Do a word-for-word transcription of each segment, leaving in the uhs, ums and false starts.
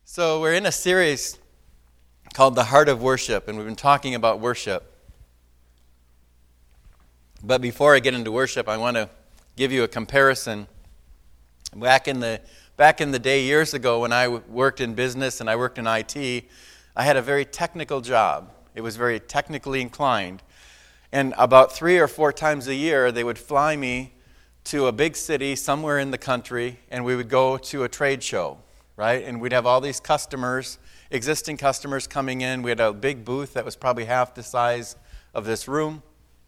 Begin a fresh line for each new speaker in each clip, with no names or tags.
So we're in a series called The Heart of Worship, and we've been talking about worship. But before I get into worship, I want to give you a comparison. Back in the back in the day, years ago, when I worked in business and I worked in I T, I had a very technical job. It was very technically inclined. And about three or four times a year, they would fly me to a big city somewhere in the country, and we would go to a trade show. Right? And we'd have all these customers, existing customers coming in. We had a big booth that was probably half the size of this room.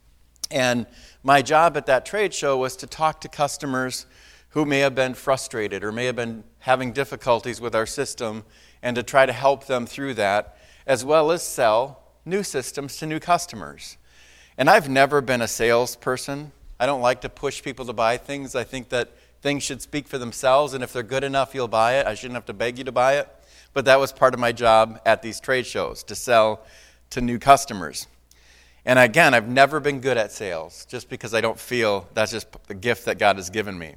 And my job at that trade show was to talk to customers who may have been frustrated or may have been having difficulties with our system and to try to help them through that, as well as sell new systems to new customers. And I've never been a salesperson. I don't like to push people to buy things. I think that things should speak for themselves, and if they're good enough, you'll buy it. I shouldn't have to beg you to buy it. But that was part of my job at these trade shows, to sell to new customers. And again, I've never been good at sales, just because I don't feel that's just the gift that God has given me.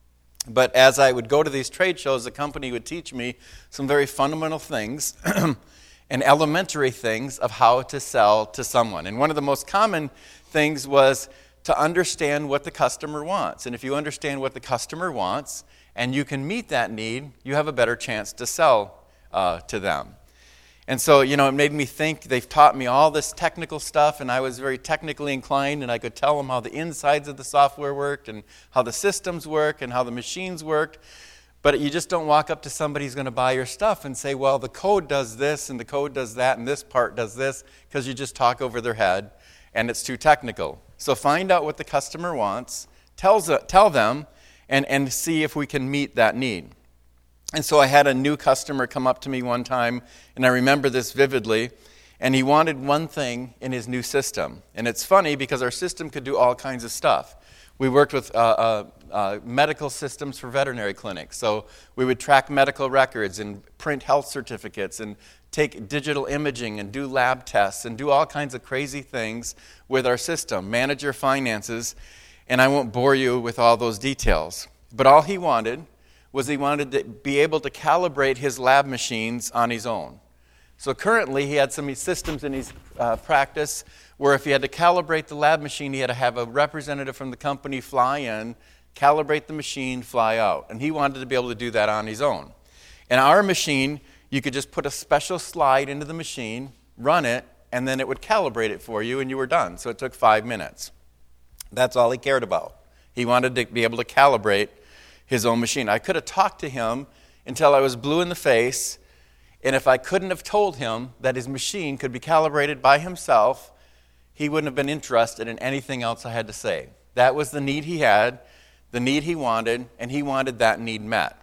But as I would go to these trade shows, the company would teach me some very fundamental things and elementary things of how to sell to someone. And one of the most common things was to understand what the customer wants. And if you understand what the customer wants and you can meet that need, you have a better chance to sell uh, to them. And so, you know, it made me think. They've taught me all this technical stuff, and I was very technically inclined, and I could tell them how the insides of the software worked and how the systems work and how the machines worked. But you just don't walk up to somebody who's going to buy your stuff and say, well, the code does this and the code does that and this part does this, because you just talk over their head and it's too technical. So find out what the customer wants, tells, tell them, and, and see if we can meet that need. And so I had a new customer come up to me one time, and I remember this vividly, and he wanted one thing in his new system. And it's funny because our system could do all kinds of stuff. We worked with uh, uh, uh, medical systems for veterinary clinics. So we would track medical records and print health certificates and take digital imaging and do lab tests and do all kinds of crazy things with our system, manage your finances, and I won't bore you with all those details. But all he wanted was he wanted to be able to calibrate his lab machines on his own. So currently he had some systems in his uh, practice where if he had to calibrate the lab machine, he had to have a representative from the company fly in, calibrate the machine, fly out. And he wanted to be able to do that on his own. And our machine, you could just put a special slide into the machine, run it, and then it would calibrate it for you, and you were done. So it took five minutes. That's all he cared about. He wanted to be able to calibrate his own machine. I could have talked to him until I was blue in the face, and if I couldn't have told him that his machine could be calibrated by himself, he wouldn't have been interested in anything else I had to say. That was the need he had, the need he wanted, and he wanted that need met.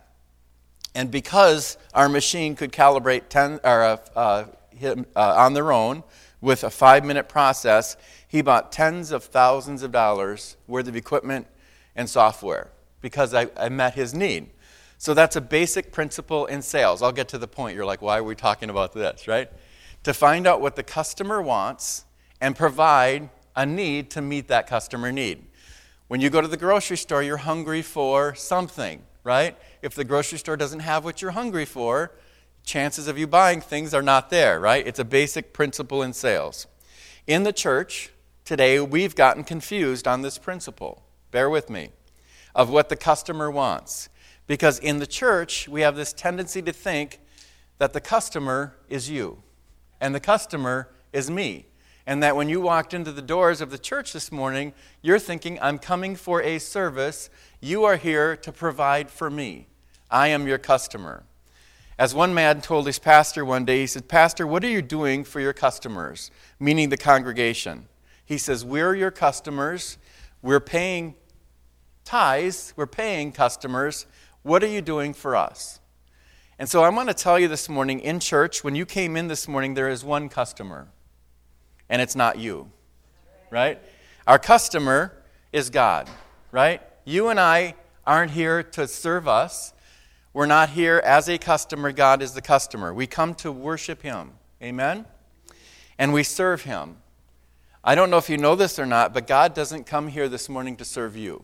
And because our machine could calibrate ten, or, uh, uh, him, uh, on their own with a five-minute process, he bought tens of thousands of dollars worth of equipment and software because I, I met his need. So that's a basic principle in sales. I'll get to the point. You're like, why are we talking about this, right? To find out what the customer wants and provide a need to meet that customer need. When you go to the grocery store, you're hungry for something, right? If the grocery store doesn't have what you're hungry for, chances of you buying things are not there, right? It's a basic principle in sales. In the church today, we've gotten confused on this principle. Bear with me. Of what the customer wants. Because in the church, we have this tendency to think that the customer is you, and the customer is me. And that when you walked into the doors of the church this morning, you're thinking, I'm coming for a service. You are here to provide for me. I am your customer. As one man told his pastor one day, he said, Pastor, what are you doing for your customers? Meaning the congregation. He says, we're your customers. We're paying tithes. We're paying customers. What are you doing for us? And so I want to tell you this morning, in church, when you came in this morning, there is one customer. And it's not you, right? Our customer is God, right? You and I aren't here to serve us. We're not here as a customer. God is the customer. We come to worship Him, amen? And we serve Him. I don't know if you know this or not, but God doesn't come here this morning to serve you.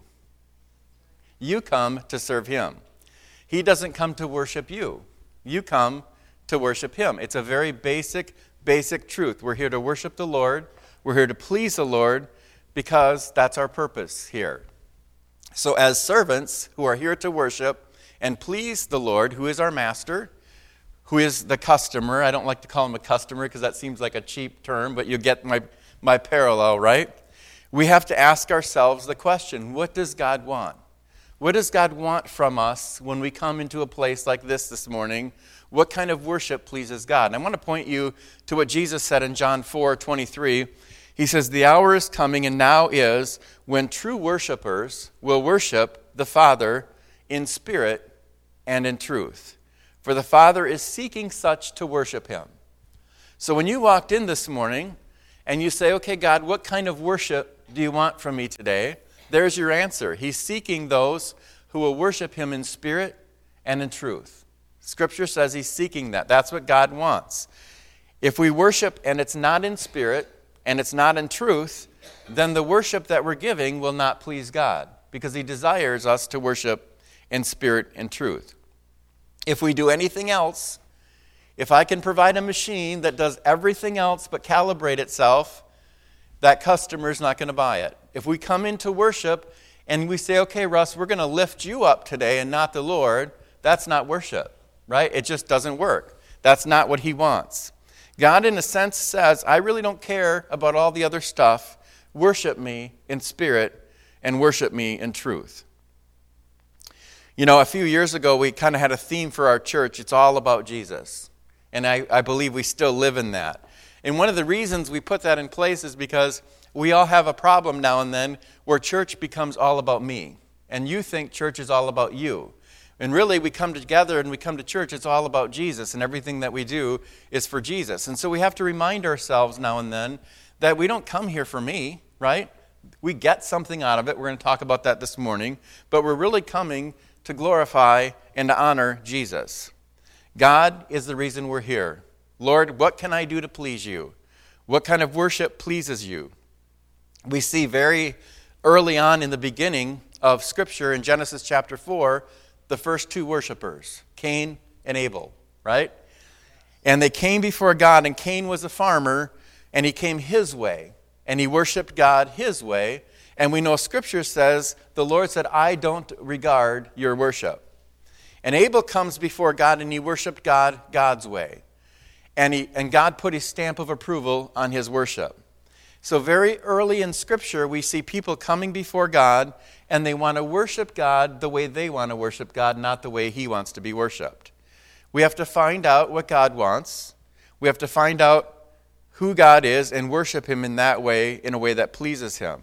You come to serve Him. He doesn't come to worship you. You come to worship him. It's a very basic, basic truth. We're here to worship the Lord. We're here to please the Lord because that's our purpose here. So as servants who are here to worship and please the Lord, who is our master, who is the customer. I don't like to call him a customer because that seems like a cheap term, but you get my, my parallel, right? We have to ask ourselves the question, what does God want? What does God want from us when we come into a place like this this morning? What kind of worship pleases God? And I want to point you to what Jesus said in John four twenty-three. He says, the hour is coming and now is when true worshipers will worship the Father in spirit and in truth. For the Father is seeking such to worship him. So when you walked in this morning and you say, okay, God, what kind of worship do you want from me today? There's your answer. He's seeking those who will worship him in spirit and in truth. Scripture says he's seeking that. That's what God wants. If we worship and it's not in spirit and it's not in truth, then the worship that we're giving will not please God because he desires us to worship in spirit and truth. If we do anything else, if I can provide a machine that does everything else but calibrate itself, that customer's not going to buy it. If we come into worship and we say, okay, Russ, we're going to lift you up today and not the Lord, that's not worship, right? It just doesn't work. That's not what he wants. God, in a sense, says, I really don't care about all the other stuff. Worship me in spirit and worship me in truth. You know, a few years ago, we kind of had a theme for our church. It's all about Jesus. And I, I believe we still live in that. And one of the reasons we put that in place is because we all have a problem now and then where church becomes all about me. And you think church is all about you. And really, we come together and we come to church, it's all about Jesus. And everything that we do is for Jesus. And so we have to remind ourselves now and then that we don't come here for me, right? We get something out of it. We're going to talk about that this morning. But we're really coming to glorify and to honor Jesus. God is the reason we're here. Lord, what can I do to please you? What kind of worship pleases you? We see very early on in the beginning of Scripture in Genesis chapter four, the first two worshipers, Cain and Abel, right? And they came before God, and Cain was a farmer, and he came his way, and he worshiped God his way. And we know Scripture says, the Lord said, I don't regard your worship. And Abel comes before God, and he worshiped God God's way. And, he, and God put his stamp of approval on his worship. So very early in Scripture, we see people coming before God, and they want to worship God the way they want to worship God, not the way he wants to be worshiped. We have to find out what God wants. We have to find out who God is and worship him in that way, in a way that pleases him.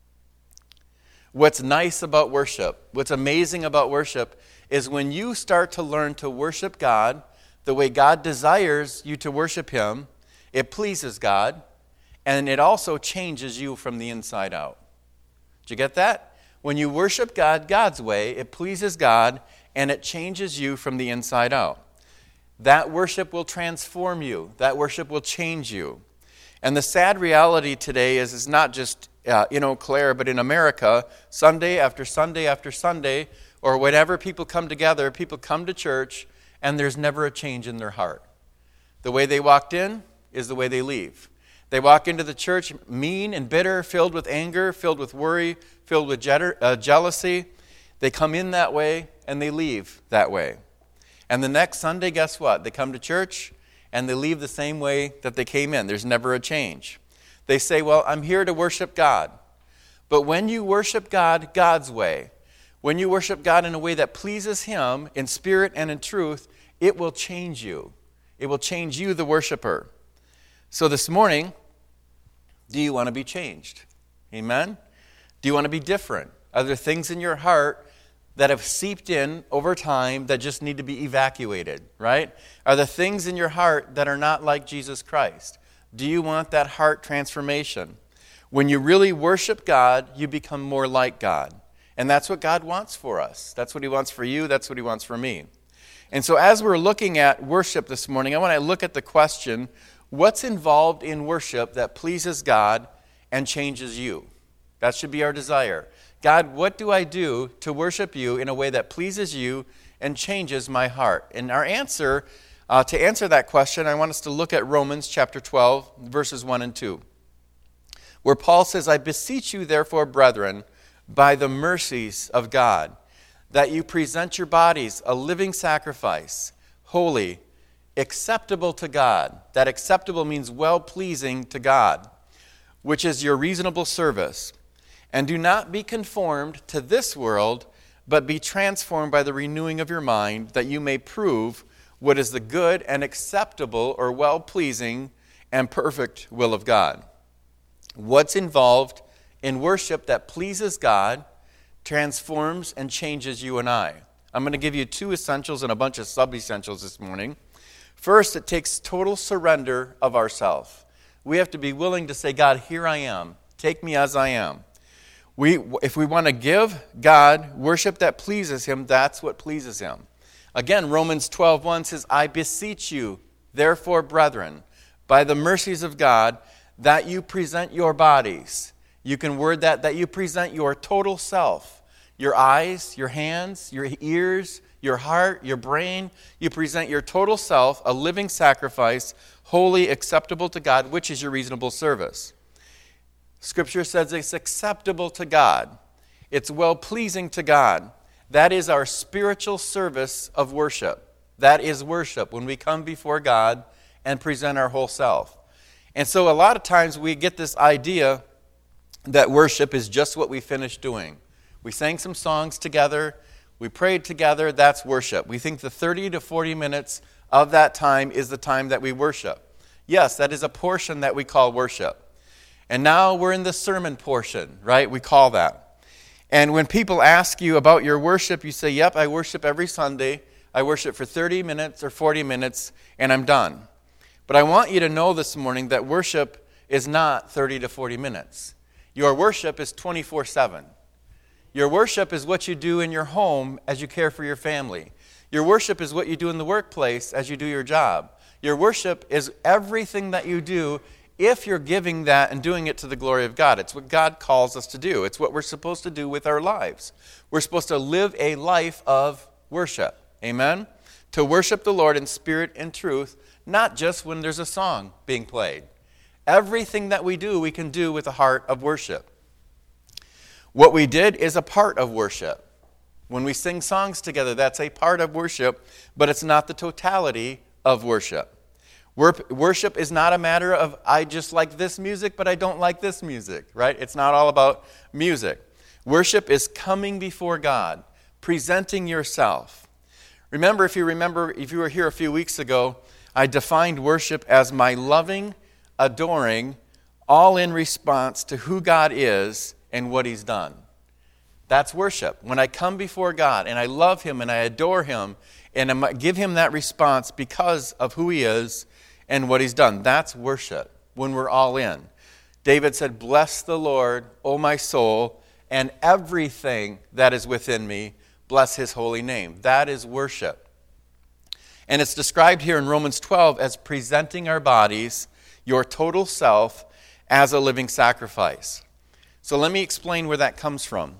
What's nice about worship, what's amazing about worship, is when you start to learn to worship God the way God desires you to worship him, it pleases God, and it also changes you from the inside out. Did you get that? When you worship God God's way, it pleases God, and it changes you from the inside out. That worship will transform you. That worship will change you. And the sad reality today is it's not just uh, in Eau Claire, but in America, Sunday after Sunday after Sunday, or whenever people come together, people come to church, and there's never a change in their heart. The way they walked in is the way they leave. They walk into the church mean and bitter, filled with anger, filled with worry, filled with je- uh, jealousy. They come in that way, and they leave that way. And the next Sunday, guess what? They come to church, and they leave the same way that they came in. There's never a change. They say, well, I'm here to worship God. But when you worship God God's way, when you worship God in a way that pleases him in spirit and in truth, it will change you. It will change you, the worshiper. So this morning, do you want to be changed? Amen? Do you want to be different? Are there things in your heart that have seeped in over time that just need to be evacuated, right? Are there things in your heart that are not like Jesus Christ? Do you want that heart transformation? When you really worship God, you become more like God. And that's what God wants for us. That's what he wants for you. That's what he wants for me. And so as we're looking at worship this morning, I want to look at the question, what's involved in worship that pleases God and changes you? That should be our desire. God, what do I do to worship you in a way that pleases you and changes my heart? And our answer Uh, to answer that question, I want us to look at Romans chapter twelve, verses one and two, where Paul says, I beseech you, therefore, brethren, by the mercies of God, that you present your bodies a living sacrifice, holy, acceptable to God. That acceptable means well-pleasing to God, which is your reasonable service. And do not be conformed to this world, but be transformed by the renewing of your mind, that you may prove what is the good and acceptable or well-pleasing and perfect will of God. What's involved in worship that pleases God, transforms, and changes you and I? I'm going to give you two essentials and a bunch of sub-essentials this morning. First, it takes total surrender of ourselves. We have to be willing to say, God, here I am. Take me as I am. We, if we want to give God worship that pleases Him, that's what pleases Him. Again, Romans twelve one says, I beseech you, therefore, brethren, by the mercies of God, that you present your bodies. You can word that, that you present your total self, your eyes, your hands, your ears, your heart, your brain. You present your total self, a living sacrifice, holy, acceptable to God, which is your reasonable service. Scripture says it's acceptable to God. It's well-pleasing to God. That is our spiritual service of worship. That is worship, when we come before God and present our whole self. And so a lot of times we get this idea that worship is just what we finished doing. We sang some songs together, we prayed together, that's worship. We think the thirty to forty minutes of that time is the time that we worship. Yes, that is a portion that we call worship. And now we're in the sermon portion, right? We call that. And when people ask you about your worship, you say, yep, I worship every Sunday. I worship for thirty minutes or forty minutes, and I'm done. But I want you to know this morning that worship is not thirty to forty minutes. Your worship is twenty-four seven. Your worship is what you do in your home as you care for your family. Your worship is what you do in the workplace as you do your job. Your worship is everything that you do if you're giving that and doing it to the glory of God. It's what God calls us to do. It's what we're supposed to do with our lives. We're supposed to live a life of worship. Amen? To worship the Lord in spirit and truth, not just when there's a song being played. Everything that we do, we can do with a heart of worship. What we did is a part of worship. When we sing songs together, that's a part of worship, but it's not the totality of worship. Worship is not a matter of, I just like this music, but I don't like this music, right? It's not all about music. Worship is coming before God, presenting yourself. Remember, if you remember, if you were here a few weeks ago, I defined worship as my loving, adoring, all in response to who God is and what He's done. That's worship. When I come before God and I love Him and I adore Him and I give Him that response because of who He is and what He's done. That's worship, when we're all in. David said, bless the Lord, O my soul, and everything that is within me, bless His holy name. That is worship. And it's described here in Romans twelve as presenting our bodies, your total self, as a living sacrifice. So let me explain where that comes from.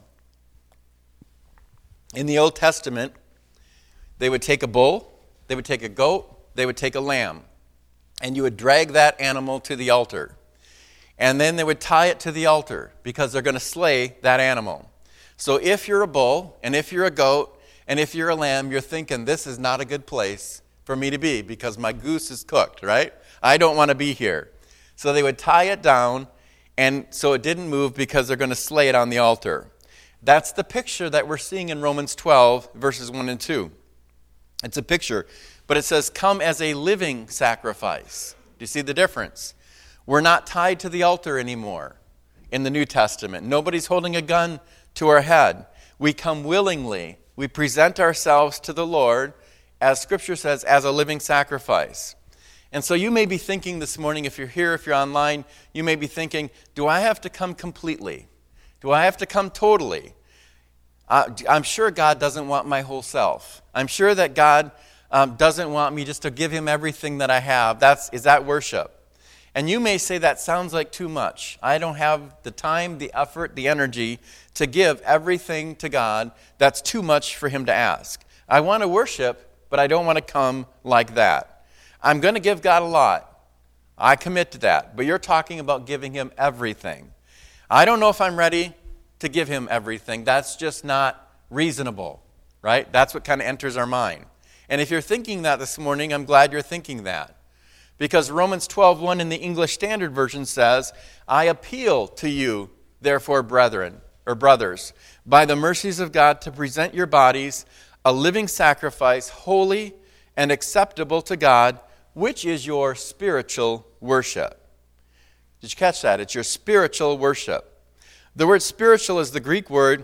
In the Old Testament, they would take a bull, they would take a goat, they would take a lamb. And you would drag that animal to the altar. And then they would tie it to the altar because they're going to slay that animal. So if you're a bull, and if you're a goat, and if you're a lamb, you're thinking, this is not a good place for me to be because my goose is cooked, right? I don't want to be here. So they would tie it down, and so it didn't move because they're going to slay it on the altar. That's the picture that we're seeing in Romans twelve, verses one and two. It's a picture. But it says, come as a living sacrifice. Do you see the difference? We're not tied to the altar anymore in the New Testament. Nobody's holding a gun to our head. We come willingly. We present ourselves to the Lord, as Scripture says, as a living sacrifice. And so you may be thinking this morning, if you're here, if you're online, you may be thinking, do I have to come completely? Do I have to come totally? Uh, I'm sure God doesn't want my whole self. I'm sure that God Um, doesn't want me just to give Him everything that I have. That's is that worship? And you may say that sounds like too much. I don't have the time, the effort, the energy to give everything to God. That's too much for Him to ask. I want to worship, but I don't want to come like that. I'm going to give God a lot. I commit to that. But you're talking about giving him everything. I don't know if I'm ready to give him everything. That's just not reasonable, right? That's what kind of enters our mind. And if you're thinking that this morning, I'm glad you're thinking that. Because Romans twelve one in the English Standard Version says, I appeal to you, therefore, brethren, or brothers, by the mercies of God, to present your bodies a living sacrifice, holy and acceptable to God, which is your spiritual worship. Did you catch that? It's your spiritual worship. The word spiritual is the Greek word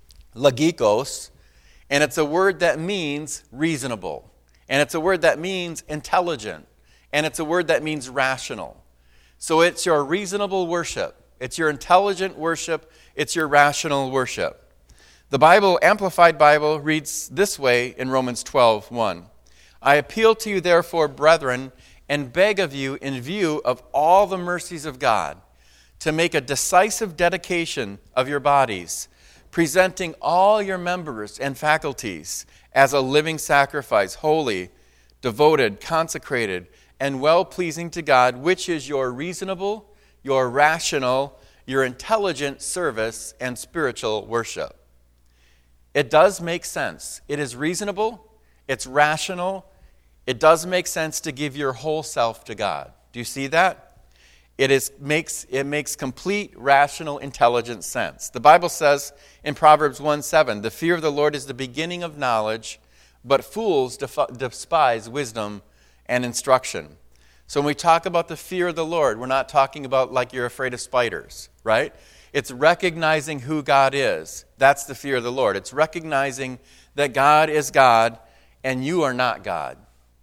logikos, and it's a word that means reasonable. And it's a word that means intelligent. And it's a word that means rational. So it's your reasonable worship. It's your intelligent worship. It's your rational worship. The Bible, Amplified Bible, reads this way in Romans twelve one. I appeal to you, therefore, brethren, and beg of you, in view of all the mercies of God, to make a decisive dedication of your bodies, presenting all your members and faculties as a living sacrifice, holy, devoted, consecrated, and well-pleasing to God, which is your reasonable, your rational, your intelligent service and spiritual worship. It does make sense. It is reasonable. It's rational. It does make sense to give your whole self to God. Do you see that? It is makes it makes complete, rational, intelligent sense. The Bible says in Proverbs one seven, the fear of the Lord is the beginning of knowledge, but fools def- despise wisdom and instruction. So when we talk about the fear of the Lord, we're not talking about like you're afraid of spiders, right? It's recognizing who God is. That's the fear of the Lord. It's recognizing that God is God and you are not God.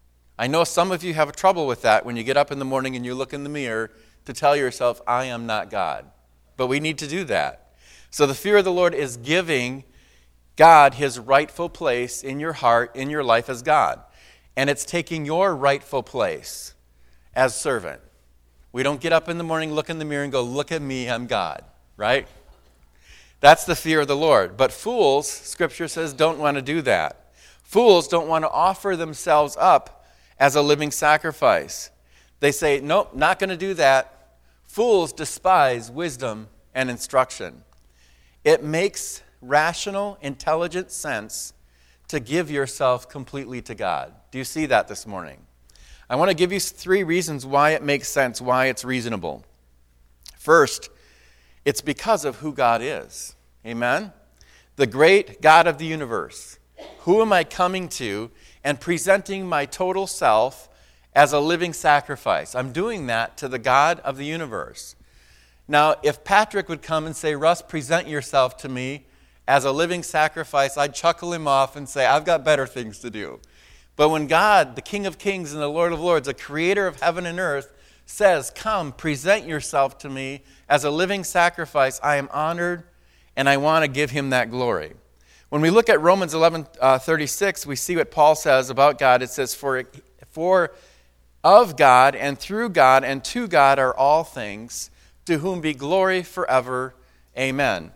I know some of you have trouble with that when you get up in the morning and you look in the mirror to tell yourself, I am not God. But we need to do that. So the fear of the Lord is giving God his rightful place in your heart, in your life as God. And it's taking your rightful place as servant. We don't get up in the morning, look in the mirror, and go, look at me, I'm God, right? That's the fear of the Lord. But fools, Scripture says, don't want to do that. Fools don't want to offer themselves up as a living sacrifice. They say, nope, not going to do that. Fools despise wisdom and instruction. It makes rational, intelligent sense to give yourself completely to God. Do you see that this morning? I want to give you three reasons why it makes sense, why it's reasonable. First, it's because of who God is. Amen? The great God of the universe. Who am I coming to and presenting my total self as a living sacrifice? I'm doing that to the God of the universe. Now, if Patrick would come and say, Russ, present yourself to me as a living sacrifice, I'd chuckle him off and say, I've got better things to do. But when God, the King of Kings and the Lord of Lords, the creator of heaven and earth, says, come, present yourself to me as a living sacrifice, I am honored and I want to give him that glory. When we look at Romans eleven thirty-six, we see what Paul says about God. It says, for, for of God and through God and to God are all things, to whom be glory forever. Amen.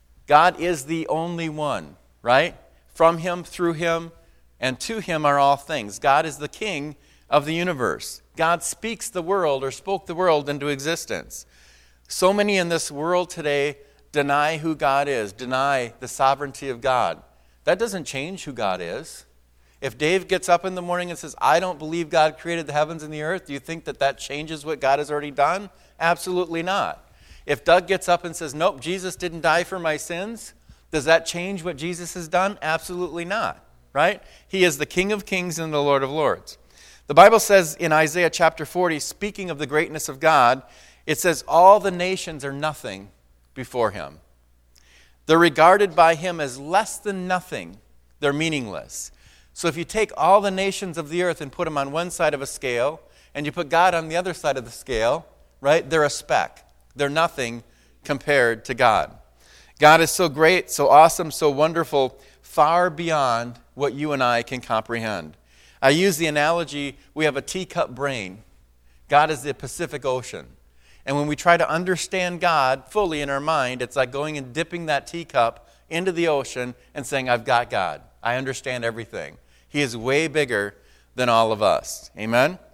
God is the only one, right? From him, through him, and to him are all things. God is the king of the universe. God speaks the world or spoke the world into existence. So many in this world today deny who God is, deny the sovereignty of God. That doesn't change who God is. If Dave gets up in the morning and says, I don't believe God created the heavens and the earth, do you think that that changes what God has already done? Absolutely not. If Doug gets up and says, nope, Jesus didn't die for my sins, does that change what Jesus has done? Absolutely not, right? He is the King of Kings and the Lord of Lords. The Bible says in Isaiah chapter forty, speaking of the greatness of God, it says, all the nations are nothing before him. They're regarded by him as less than nothing. They're meaningless. So if you take all the nations of the earth and put them on one side of a scale, and you put God on the other side of the scale, right, they're a speck. They're nothing compared to God. God is so great, so awesome, so wonderful, far beyond what you and I can comprehend. I use the analogy, we have a teacup brain. God is the Pacific Ocean. And when we try to understand God fully in our mind, it's like going and dipping that teacup into the ocean and saying, I've got God. I understand everything. He is way bigger than all of us. Amen?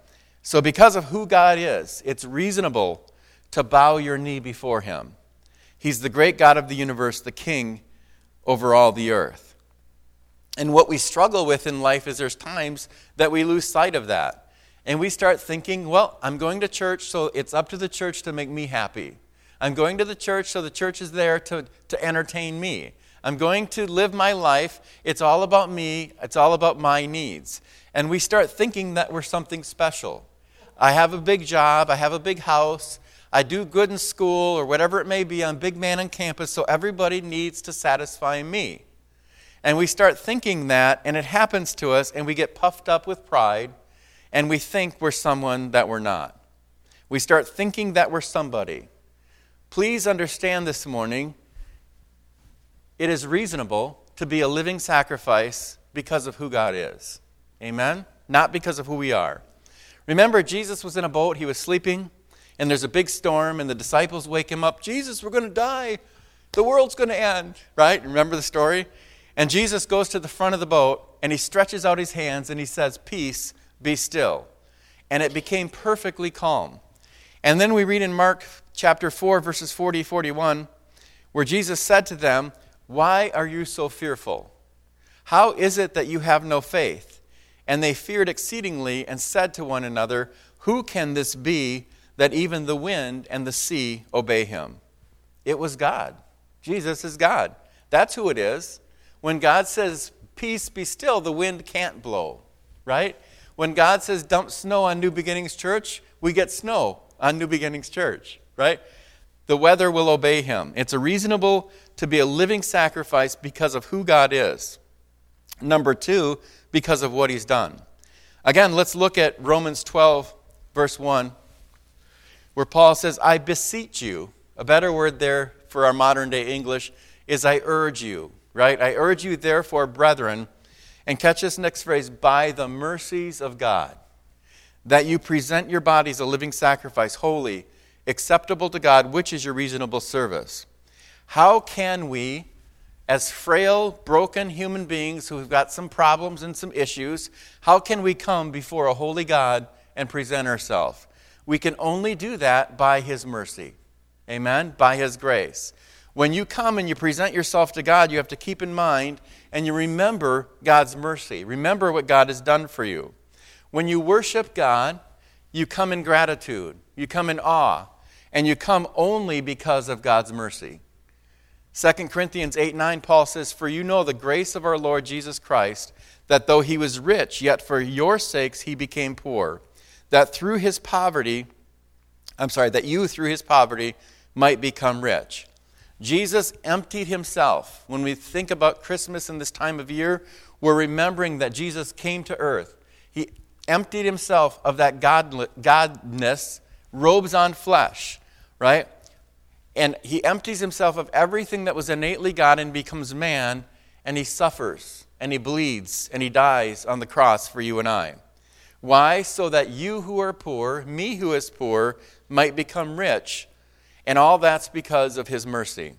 So because of who God is, it's reasonable to bow your knee before him. He's the great God of the universe, the king over all the earth. And what we struggle with in life is there's times that we lose sight of that. And we start thinking, well, I'm going to church, so it's up to the church to make me happy. I'm going to the church, so the church is there to, to entertain me. I'm going to live my life. It's all about me. It's all about my needs. And we start thinking that we're something special. I have a big job. I have a big house. I do good in school or whatever it may be. I'm a big man on campus, so everybody needs to satisfy me. And we start thinking that, and it happens to us, and we get puffed up with pride, and we think we're someone that we're not. We start thinking that we're somebody. Please understand this morning, it is reasonable to be a living sacrifice because of who God is. Amen? Not because of who we are. Remember, Jesus was in a boat, he was sleeping, and there's a big storm, and the disciples wake him up. Jesus, we're going to die. The world's going to end. Right? Remember the story? And Jesus goes to the front of the boat, and he stretches out his hands, and he says, peace, be still. And it became perfectly calm. And then we read in Mark chapter four, verses forty to forty-one, where Jesus said to them, why are you so fearful? How is it that you have no faith? And they feared exceedingly and said to one another, who can this be that even the wind and the sea obey him? It was God. Jesus is God. That's who it is. When God says, peace, be still, the wind can't blow, right? When God says, dump snow on New Beginnings Church, we get snow on New Beginnings Church, right? The weather will obey him. It's a reasonable to be a living sacrifice because of who God is. Number two, because of what he's done. Again, let's look at Romans twelve, verse one, where Paul says, I beseech you. A better word there for our modern day English is I urge you, right? I urge you, therefore, brethren, and catch this next phrase, by the mercies of God, that you present your bodies a living sacrifice, holy, acceptable to God, which is your reasonable service. How can we, as frail, broken human beings who have got some problems and some issues, how can we come before a holy God and present ourselves? We can only do that by his mercy. Amen? By his grace. When you come and you present yourself to God, you have to keep in mind and you remember God's mercy. Remember what God has done for you. When you worship God, you come in gratitude. You come in awe. And you come only because of God's mercy. Second Corinthians eight nine, Paul says, for you know the grace of our Lord Jesus Christ, that though he was rich, yet for your sakes he became poor, that through his poverty, I'm sorry, that you through his poverty might become rich. Jesus emptied himself. When we think about Christmas in this time of year, we're remembering that Jesus came to earth. He emptied himself of that God, godness, robes on flesh, right? And he empties himself of everything that was innately God and becomes man, and he suffers, and he bleeds, and he dies on the cross for you and I. Why? So that you who are poor, me who is poor, might become rich. And all that's because of his mercy.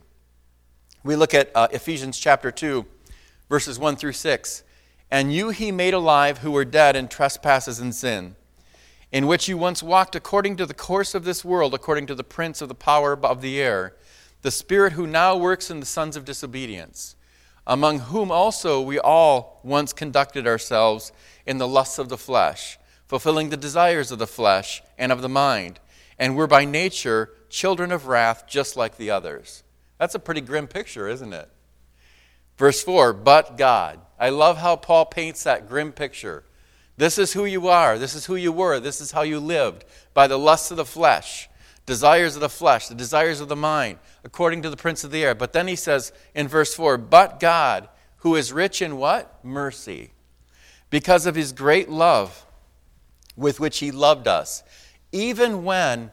We look at uh, Ephesians chapter two, verses one through six. And you he made alive who were dead in trespasses and sin, in which you once walked according to the course of this world, according to the prince of the power of the air, the spirit who now works in the sons of disobedience, among whom also we all once conducted ourselves in the lusts of the flesh, fulfilling the desires of the flesh and of the mind, and were by nature children of wrath just like the others. That's a pretty grim picture, isn't it? Verse four, but God. I love how Paul paints that grim picture. This is who you are. This is who you were. This is how you lived. By the lusts of the flesh, desires of the flesh, the desires of the mind, according to the prince of the air. But then he says in verse four, but God, who is rich in what? Mercy. Because of his great love with which he loved us, even when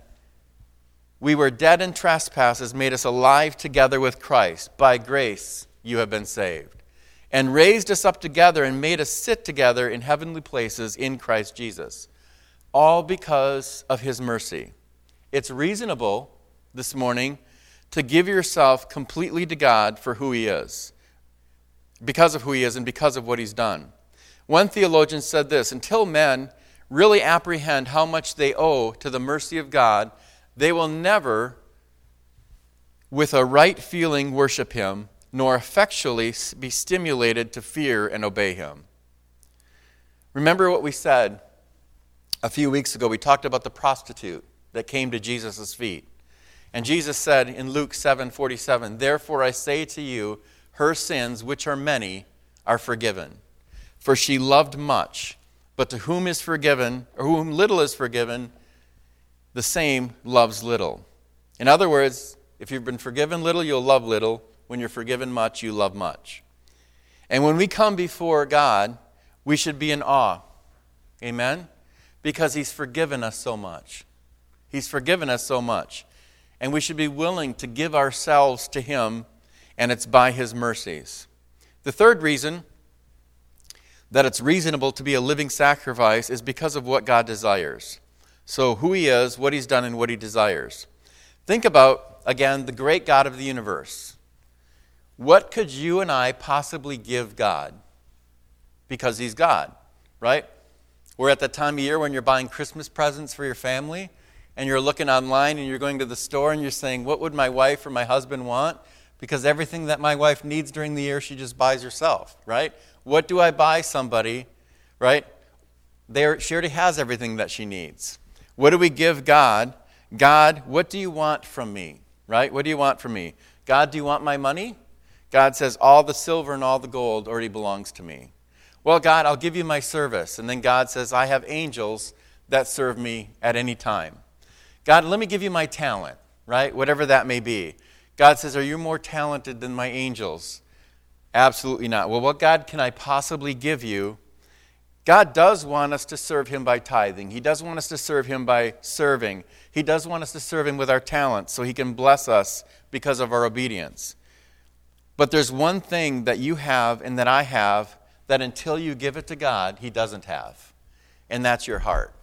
we were dead in trespasses, made us alive together with Christ. By grace you have been saved. And raised us up together and made us sit together in heavenly places in Christ Jesus. All because of his mercy. It's reasonable this morning to give yourself completely to God for who he is. Because of who he is and because of what he's done. One theologian said this, until men really apprehend how much they owe to the mercy of God, they will never, with a right feeling, worship him, nor effectually be stimulated to fear and obey him. Remember what we said a few weeks ago. We talked about the prostitute that came to Jesus' feet. And Jesus said in Luke seven forty-seven, "Therefore I say to you, her sins, which are many, are forgiven. For she loved much, but to whom is forgiven, or whom little is forgiven, the same loves little." In other words, if you've been forgiven little, you'll love little. When you're forgiven much, you love much. And when we come before God, we should be in awe. Amen? Because he's forgiven us so much. He's forgiven us so much. And we should be willing to give ourselves to him, and it's by his mercies. The third reason that it's reasonable to be a living sacrifice is because of what God desires. So who he is, what he's done, and what he desires. Think about, again, the great God of the universe. What could you and I possibly give God? Because he's God, right? We're at that time of year when you're buying Christmas presents for your family, and you're looking online and you're going to the store and you're saying, what would my wife or my husband want? Because everything that my wife needs during the year, she just buys herself, right? What do I buy somebody, right? There, she already has everything that she needs. What do we give God? God, what do you want from me, right? What do you want from me? God, do you want my money? God says, all the silver and all the gold already belongs to me. Well, God, I'll give you my service. And then God says, I have angels that serve me at any time. God, let me give you my talent, right? Whatever that may be. God says, are you more talented than my angels? Absolutely not. Well, what God can I possibly give you? God does want us to serve him by tithing. He does want us to serve him by serving. He does want us to serve him with our talents so he can bless us because of our obedience. But there's one thing that you have and that I have that until you give it to God, he doesn't have. And that's your heart.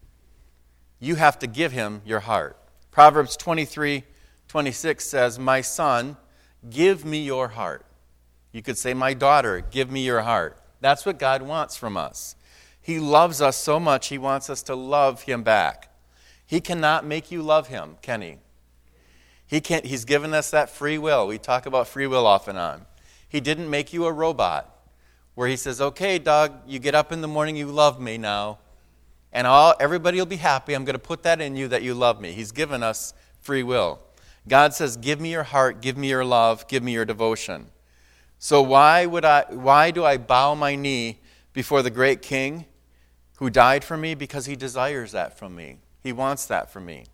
You have to give him your heart. Proverbs twenty-three twenty-six says, my son, give me your heart. You could say, my daughter, give me your heart. That's what God wants from us. He loves us so much, he wants us to love him back. He cannot make you love him, can he? He can't. He's given us that free will. We talk about free will off and on. He didn't make you a robot where he says, okay, dog, you get up in the morning, you love me now, and all, everybody will be happy. I'm going to put that in you that you love me. He's given us free will. God says, give me your heart, give me your love, give me your devotion. So why would I? Why do I bow my knee before the great King who died for me? Because he desires that from me. He wants that from me.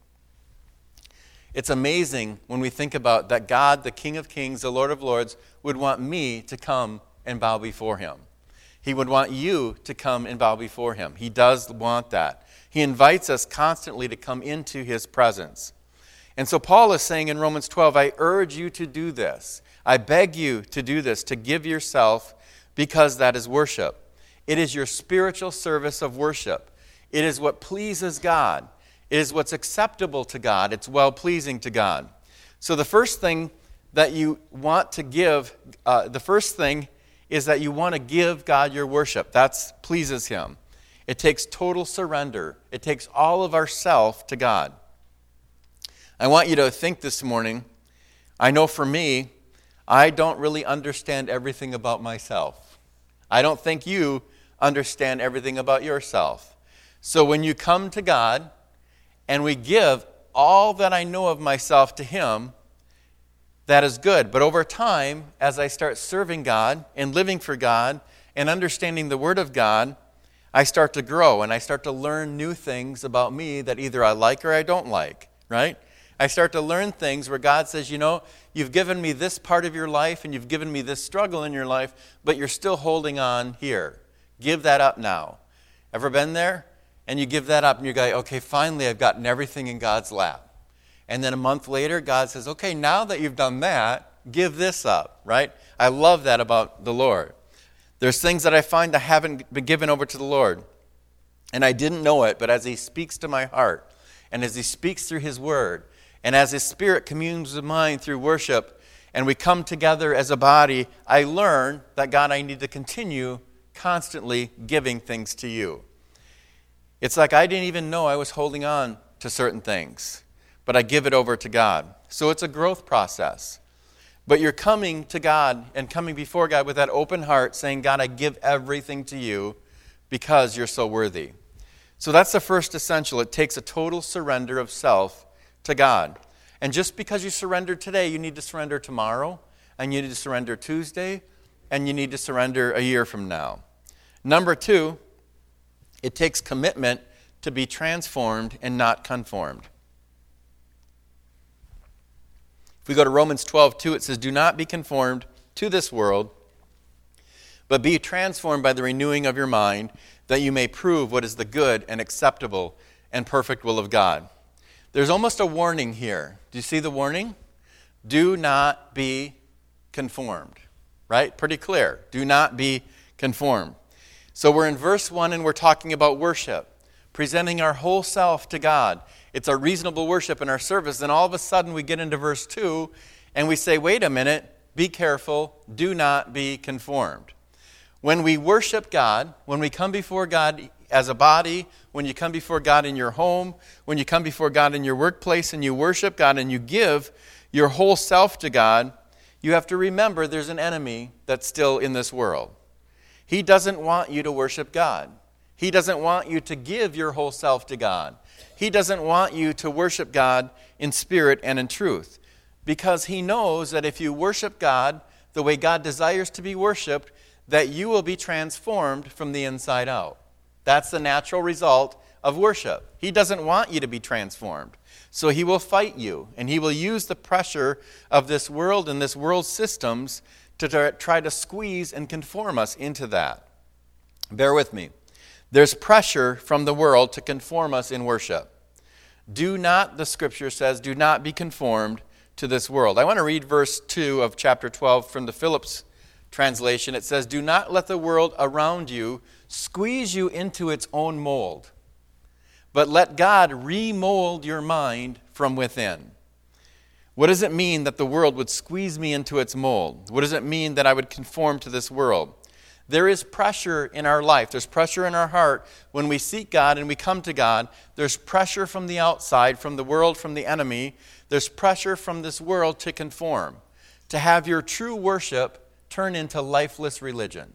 It's amazing when we think about that God, the King of Kings, the Lord of Lords, would want me to come and bow before him. He would want you to come and bow before him. He does want that. He invites us constantly to come into his presence. And so Paul is saying in Romans twelve, I urge you to do this. I beg you to do this, to give yourself, because that is worship. It is your spiritual service of worship. It is what pleases God. It is what's acceptable to God. It's well-pleasing to God. So the first thing that you want to give, uh, the first thing is that you want to give God your worship. That pleases him. It takes total surrender. It takes all of ourself to God. I want you to think this morning, I know for me, I don't really understand everything about myself. I don't think you understand everything about yourself. So when you come to God and we give all that I know of myself to him, that is good. But over time, as I start serving God and living for God and understanding the Word of God, I start to grow and I start to learn new things about me that either I like or I don't like, right? I start to learn things where God says, you know, you've given me this part of your life and you've given me this struggle in your life, but you're still holding on here. Give that up now. Ever been there? And you give that up and you go, okay, finally I've gotten everything in God's lap. And then a month later, God says, okay, now that you've done that, give this up, right? I love that about the Lord. There's things that I find I haven't been given over to the Lord. And I didn't know it, but as he speaks to my heart, and as he speaks through his word, and as his spirit communes with mine through worship, and we come together as a body, I learn that, God, I need to continue constantly giving things to you. It's like I didn't even know I was holding on to certain things, but I give it over to God. So it's a growth process. But you're coming to God and coming before God with that open heart, saying, God, I give everything to you because you're so worthy. So that's the first essential. It takes a total surrender of self to God. And just because you surrender today, you need to surrender tomorrow, and you need to surrender Tuesday, and you need to surrender a year from now. Number two, it takes commitment to be transformed and not conformed. If we go to Romans twelve two, it says, do not be conformed to this world, but be transformed by the renewing of your mind, that you may prove what is the good and acceptable and perfect will of God. There's almost a warning here. Do you see the warning? Do not be conformed. Right? Pretty clear. Do not be conformed. So we're in verse one and we're talking about worship, presenting our whole self to God. It's a reasonable worship in our service. Then all of a sudden we get into verse two and we say, wait a minute, be careful, do not be conformed. When we worship God, when we come before God as a body, when you come before God in your home, when you come before God in your workplace and you worship God and you give your whole self to God, you have to remember there's an enemy that's still in this world. He doesn't want you to worship God. He doesn't want you to give your whole self to God. He doesn't want you to worship God in spirit and in truth, because he knows that if you worship God the way God desires to be worshiped, that you will be transformed from the inside out. That's the natural result of worship. He doesn't want you to be transformed. So he will fight you, and he will use the pressure of this world and this world's systems to try to squeeze and conform us into that. Bear with me. There's pressure from the world to conform us in worship. Do not, the scripture says, do not be conformed to this world. I want to read verse two of chapter twelve from the Phillips translation. It says, do not let the world around you squeeze you into its own mold, but let God remold your mind from within. What does it mean that the world would squeeze me into its mold? What does it mean that I would conform to this world? There is pressure in our life. There's pressure in our heart when we seek God and we come to God. There's pressure from the outside, from the world, from the enemy. There's pressure from this world to conform, to have your true worship turn into lifeless religion.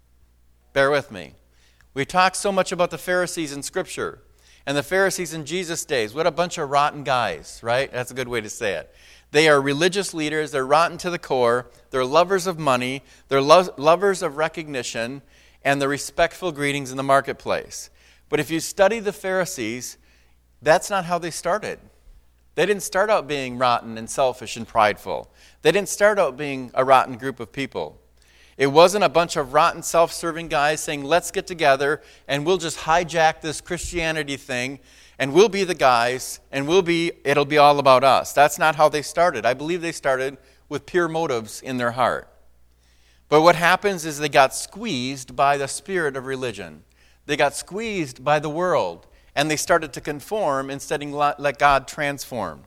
Bear with me. We talk so much about the Pharisees in Scripture. And the Pharisees in Jesus' days, what a bunch of rotten guys, right? That's a good way to say it. They are religious leaders. They're rotten to the core. They're lovers of money. They're lo- lovers of recognition and the respectful greetings in the marketplace. But if you study the Pharisees, that's not how they started. They didn't start out being rotten and selfish and prideful. They didn't start out being a rotten group of people. It wasn't a bunch of rotten, self-serving guys saying, let's get together and we'll just hijack this Christianity thing and we'll be the guys and we'll be, it'll be all about us. That's not how they started. I believe they started with pure motives in their heart. But what happens is they got squeezed by the spirit of religion. They got squeezed by the world and they started to conform instead of let God transform.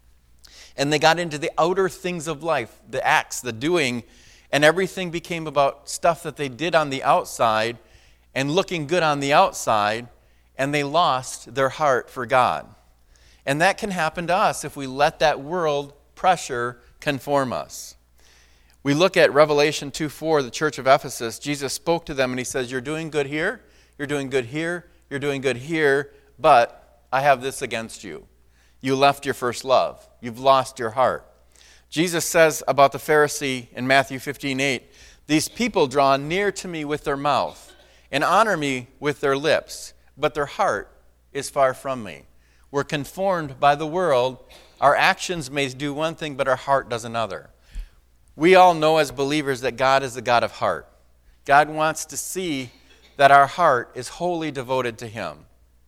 And they got into the outer things of life, the acts, the doing, and everything became about stuff that they did on the outside and looking good on the outside, and they lost their heart for God. And that can happen to us if we let that world pressure conform us. We look at Revelation two four, the church of Ephesus. Jesus spoke to them and he says, you're doing good here, you're doing good here, you're doing good here, but I have this against you. You left your first love. You've lost your heart. Jesus says about the Pharisee in Matthew fifteen eight, these people draw near to me with their mouth and honor me with their lips, but their heart is far from me. We're conformed by the world. Our actions may do one thing, but our heart does another. We all know as believers that God is the God of heart. God wants to see that our heart is wholly devoted to Him.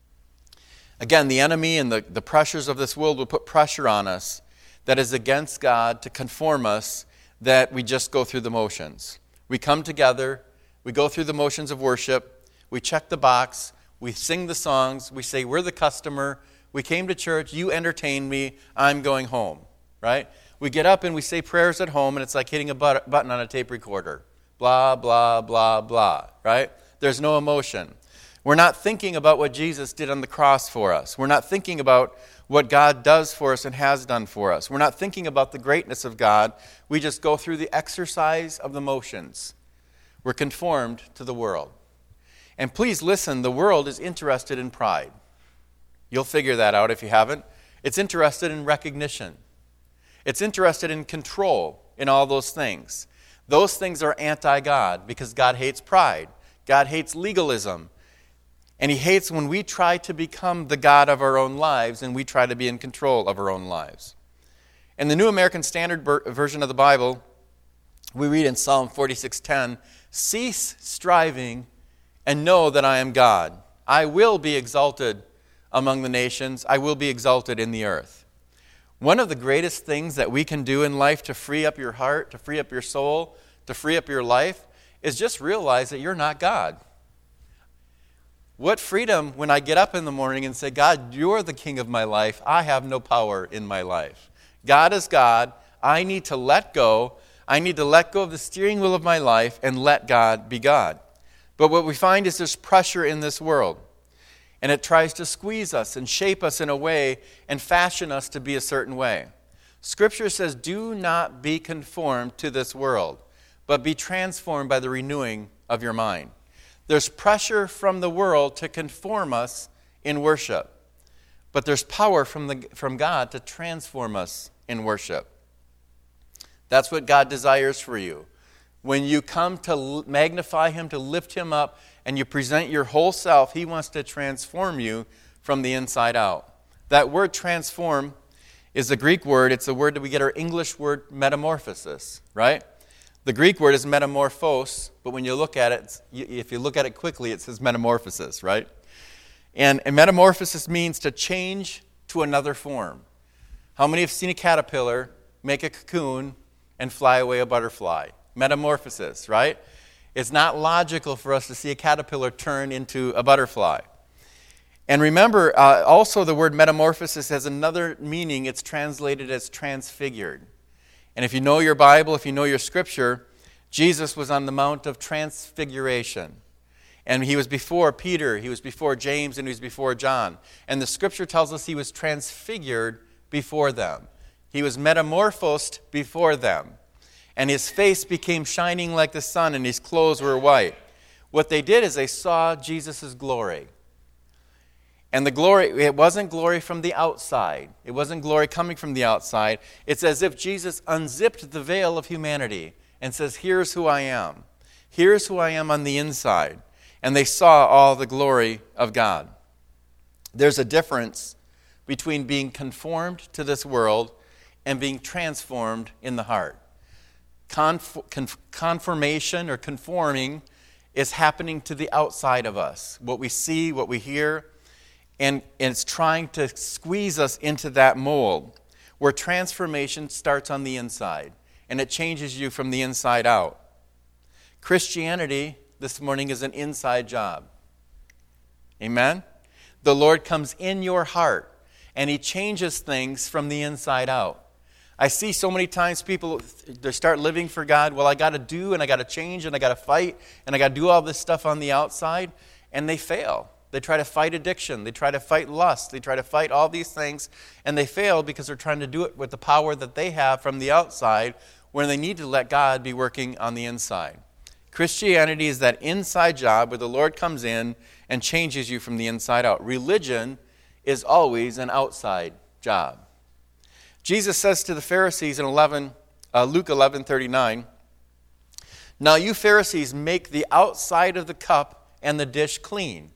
Again, the enemy and the, the pressures of this world will put pressure on us that is against God to conform us, that we just go through the motions. We come together, we go through the motions of worship, we check the box, we sing the songs, we say, we're the customer, we came to church, you entertained me, I'm going home, right? We get up and we say prayers at home, and it's like hitting a but- button on a tape recorder. Blah, blah, blah, blah, right? There's no emotion. We're not thinking about what Jesus did on the cross for us. We're not thinking about what God does for us and has done for us. We're not thinking about the greatness of God. We just go through the exercise of the motions. We're conformed to the world. And please listen, the world is interested in pride. You'll figure that out if you haven't. It's interested in recognition. It's interested in control, in all those things. Those things are anti-God because God hates pride. God hates legalism. And he hates when we try to become the God of our own lives and we try to be in control of our own lives. In the New American Standard Version of the Bible, we read in Psalm forty-six ten, "Cease striving and know that I am God. I will be exalted among the nations. I will be exalted in the earth." One of the greatest things that we can do in life to free up your heart, to free up your soul, to free up your life, is just realize that you're not God. What freedom when I get up in the morning and say, God, you're the king of my life. I have no power in my life. God is God. I need to let go. I need to let go of the steering wheel of my life and let God be God. But what we find is there's pressure in this world. And it tries to squeeze us and shape us in a way and fashion us to be a certain way. Scripture says, do not be conformed to this world, but be transformed by the renewing of your mind. There's pressure from the world to conform us in worship. But there's power from, the, from God to transform us in worship. That's what God desires for you. When you come to magnify him, to lift him up, and you present your whole self, he wants to transform you from the inside out. That word transform is a Greek word. It's the word that we get our English word metamorphosis, right? The Greek word is metamorphos, but when you look at it, if you look at it quickly, it says metamorphosis, right? And, and metamorphosis means to change to another form. How many have seen a caterpillar make a cocoon and fly away a butterfly? Metamorphosis, right? It's not logical for us to see a caterpillar turn into a butterfly. And remember, uh, also the word metamorphosis has another meaning. It's translated as transfigured. And if you know your Bible, if you know your Scripture, Jesus was on the Mount of Transfiguration. And he was before Peter, he was before James, and he was before John. And the Scripture tells us he was transfigured before them. He was metamorphosed before them. And his face became shining like the sun, and his clothes were white. What they did is they saw Jesus' glory. And the glory, it wasn't glory from the outside. It wasn't glory coming from the outside. It's as if Jesus unzipped the veil of humanity and says, here's who I am. Here's who I am on the inside. And they saw all the glory of God. There's a difference between being conformed to this world and being transformed in the heart. Conf- conf- conformation or conforming is happening to the outside of us. What we see, what we hear, and, and it's trying to squeeze us into that mold where transformation starts on the inside and it changes you from the inside out. Christianity this morning is an inside job. Amen? The Lord comes in your heart and he changes things from the inside out. I see so many times people, they start living for God. Well, I got to do and I got to change and I got to fight and I got to do all this stuff on the outside, and they fail. They try to fight addiction. They try to fight lust. They try to fight all these things, and they fail because they're trying to do it with the power that they have from the outside when they need to let God be working on the inside. Christianity is that inside job where the Lord comes in and changes you from the inside out. Religion is always an outside job. Jesus says to the Pharisees in eleven, uh, Luke eleven thirty-nine, "Now you Pharisees make the outside of the cup and the dish clean,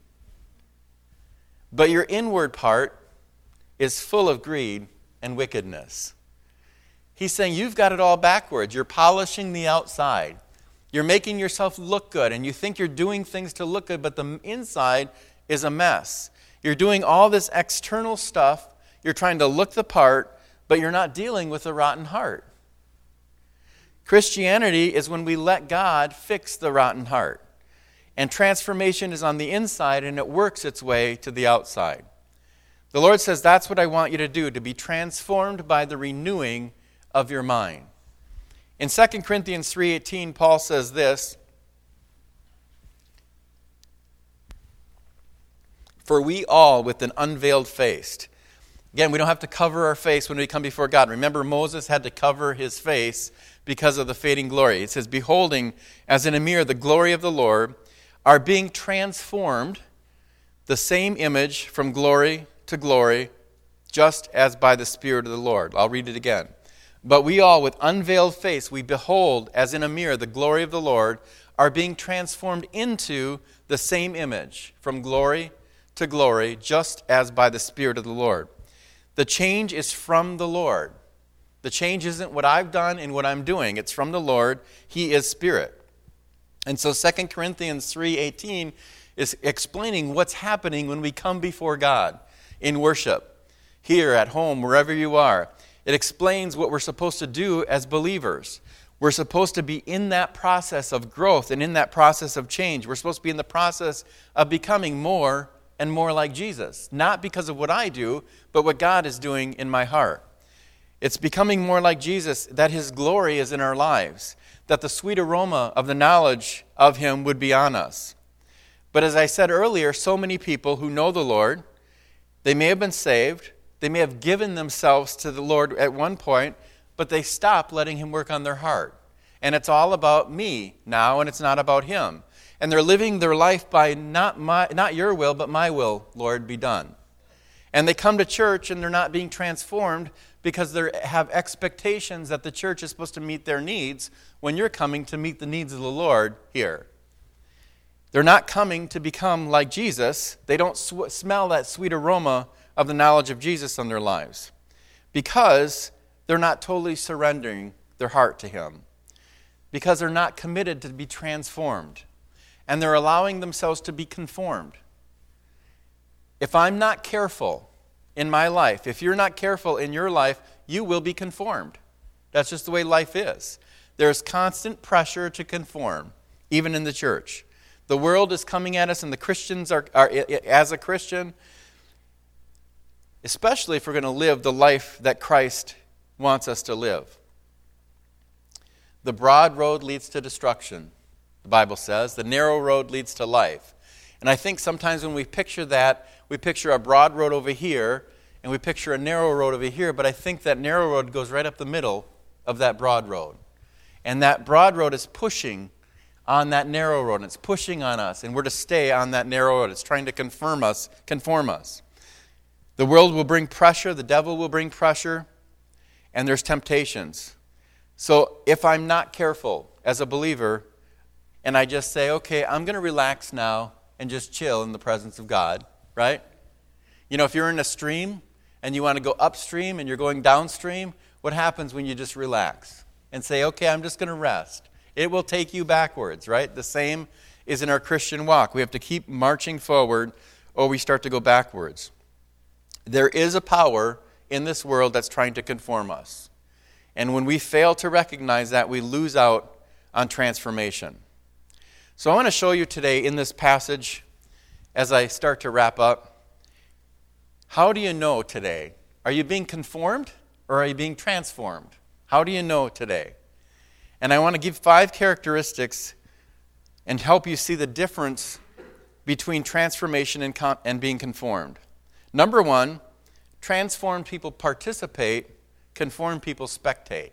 but your inward part is full of greed and wickedness." He's saying you've got it all backwards. You're polishing the outside. You're making yourself look good, and you think you're doing things to look good, but the inside is a mess. You're doing all this external stuff. You're trying to look the part, but you're not dealing with a rotten heart. Christianity is when we let God fix the rotten heart. And transformation is on the inside, and it works its way to the outside. The Lord says, that's what I want you to do, to be transformed by the renewing of your mind. In Second Corinthians three eighteen, Paul says this, For we all with an unveiled face. Again, we don't have to cover our face when we come before God. Remember, Moses had to cover his face because of the fading glory. It says, beholding as in a mirror the glory of the Lord, are being transformed, the same image from glory to glory, just as by the Spirit of the Lord. I'll read it again. But we all with unveiled face, we behold as in a mirror the glory of the Lord, are being transformed into the same image from glory to glory, just as by the Spirit of the Lord. The change is from the Lord. The change isn't what I've done and what I'm doing. It's from the Lord. He is Spirit. And so Second Corinthians three eighteen is explaining what's happening when we come before God in worship, here, at home, wherever you are. It explains what we're supposed to do as believers. We're supposed to be in that process of growth and in that process of change. We're supposed to be in the process of becoming more and more like Jesus, not because of what I do, but what God is doing in my heart. It's becoming more like Jesus, that His glory is in our lives, that the sweet aroma of the knowledge of Him would be on us. But as I said earlier, so many people who know the Lord, they may have been saved, they may have given themselves to the Lord at one point, but they stop letting Him work on their heart. And it's all about me now, and it's not about Him. And they're living their life by not my, not your will, but my will, Lord, be done. And they come to church and they're not being transformed because they have expectations that the church is supposed to meet their needs when you're coming to meet the needs of the Lord here. They're not coming to become like Jesus. They don't sw- smell that sweet aroma of the knowledge of Jesus in their lives because they're not totally surrendering their heart to Him, because they're not committed to be transformed. And they're allowing themselves to be conformed. If I'm not careful in my life, if you're not careful in your life, you will be conformed. That's just the way life is. There's constant pressure to conform, even in the church. The world is coming at us, and the Christians are, are as a Christian, especially if we're going to live the life that Christ wants us to live. The broad road leads to destruction, the Bible says. The narrow road leads to life. And I think sometimes when we picture that, we picture a broad road over here, and we picture a narrow road over here, but I think that narrow road goes right up the middle of that broad road. And that broad road is pushing on that narrow road, and it's pushing on us, and we're to stay on that narrow road. It's trying to conform us, conform us. The world will bring pressure, the devil will bring pressure, and there's temptations. So if I'm not careful as a believer, and I just say, okay, I'm going to relax now and just chill in the presence of God, right? You know, if you're in a stream and you want to go upstream and you're going downstream, what happens when you just relax and say, okay, I'm just going to rest? It will take you backwards, right? The same is in our Christian walk. We have to keep marching forward or we start to go backwards. There is a power in this world that's trying to conform us. And when we fail to recognize that, we lose out on transformation. So I want to show you today in this passage, as I start to wrap up, how do you know today? Are you being conformed or are you being transformed? How do you know today? And I want to give five characteristics and help you see the difference between transformation and, con- and being conformed. Number one, transformed people participate, conformed people spectate.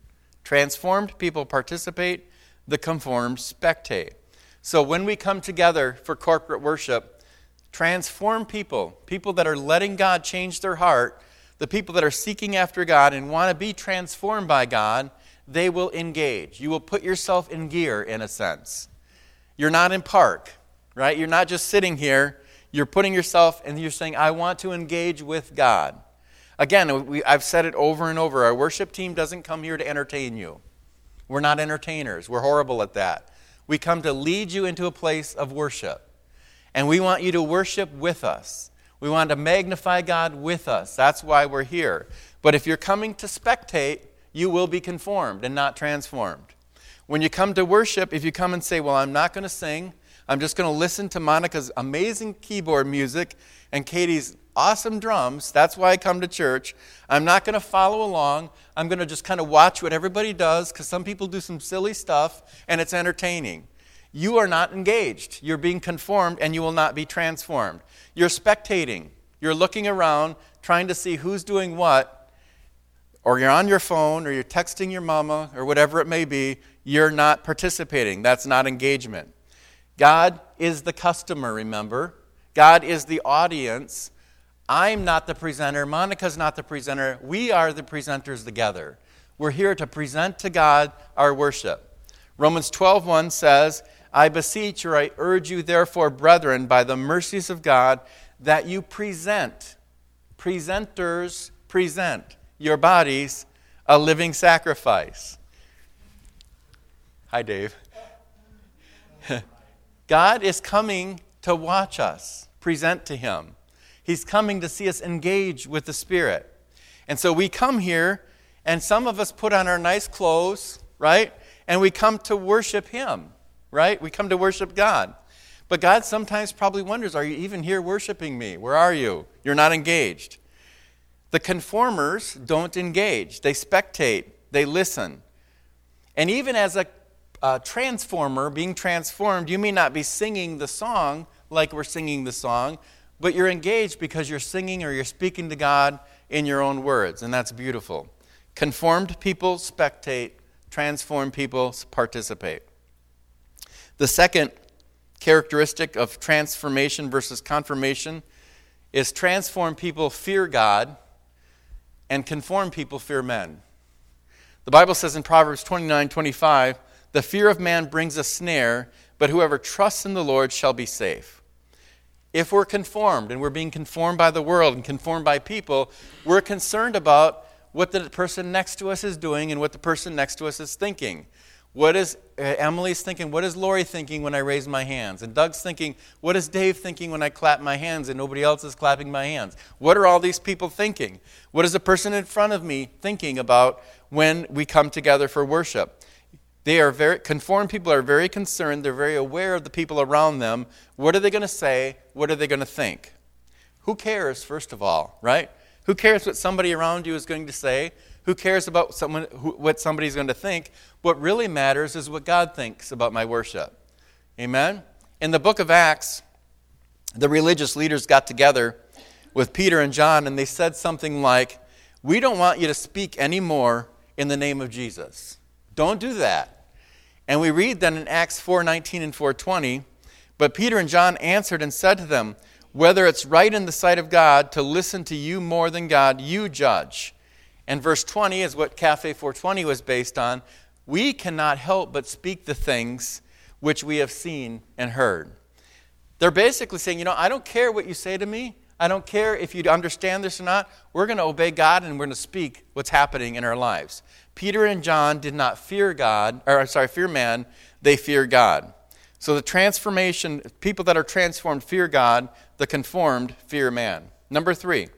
Transformed people participate, the conformed spectate. So when we come together for corporate worship, transformed people, people that are letting God change their heart, the people that are seeking after God and want to be transformed by God, they will engage. You will put yourself in gear, in a sense. You're not in park, right? You're not just sitting here. You're putting yourself and you're saying, I want to engage with God. Again, we, I've said it over and over. Our worship team doesn't come here to entertain you. We're not entertainers. We're horrible at that. We come to lead you into a place of worship. And we want you to worship with us. We want to magnify God with us. That's why we're here. But if you're coming to spectate, you will be conformed and not transformed. When you come to worship, if you come and say, well, I'm not going to sing, I'm just going to listen to Monica's amazing keyboard music and Katie's awesome drums, that's why I come to church. I'm not going to follow along. I'm going to just kind of watch what everybody does, because some people do some silly stuff and it's entertaining. You are not engaged. You're being conformed, and you will not be transformed. You're spectating. You're looking around, trying to see who's doing what, or you're on your phone, or you're texting your mama, or whatever it may be. You're not participating. That's not engagement. God is the customer, remember? God is the audience. I'm not the presenter. Monica's not the presenter. We are the presenters together. We're here to present to God our worship. Romans twelve one says, I beseech or I urge you therefore, brethren, by the mercies of God, that you present, presenters present your bodies a living sacrifice. Hi, Dave. God is coming to watch us, present to Him. He's coming to see us engage with the Spirit. And so we come here, and some of us put on our nice clothes, right? And we come to worship Him, right? We come to worship God. But God sometimes probably wonders, are you even here worshiping me? Where are you? You're not engaged. The conformers don't engage. They spectate. They listen. And even as a, a transformer being transformed, you may not be singing the song like we're singing the song, but you're engaged because you're singing or you're speaking to God in your own words, and that's beautiful. Conformed people spectate. Transformed people participate. The second characteristic of transformation versus confirmation is transformed people fear God and conformed people fear men. The Bible says in Proverbs twenty-nine twenty-five, the fear of man brings a snare, but whoever trusts in the Lord shall be safe. If we're conformed and we're being conformed by the world and conformed by people, we're concerned about what the person next to us is doing and what the person next to us is thinking. What is uh, Emily's thinking? What is Lori thinking when I raise my hands? And Doug's thinking, what is Dave thinking when I clap my hands and nobody else is clapping my hands? What are all these people thinking? What is the person in front of me thinking about when we come together for worship? They are very, conformed people are very concerned. They're very aware of the people around them. What are they going to say? What are they going to think? Who cares, first of all, right? Who cares what somebody around you is going to say? Who cares about someone, who, what somebody's going to think? What really matters is what God thinks about my worship. Amen? In the book of Acts, the religious leaders got together with Peter and John, and they said something like, we don't want you to speak anymore in the name of Jesus. Don't do that. And we read then in Acts four nineteen and four twenty, but Peter and John answered and said to them, whether it's right in the sight of God to listen to you more than God, you judge. And verse twenty is what Cafe four twenty was based on. We cannot help but speak the things which we have seen and heard. They're basically saying, you know, I don't care what you say to me. I don't care if you understand this or not. We're going to obey God and we're going to speak what's happening in our lives. Peter and John did not fear God, or sorry, fear man. They fear God. So the transformation, people that are transformed fear God. The conformed fear man. Number three,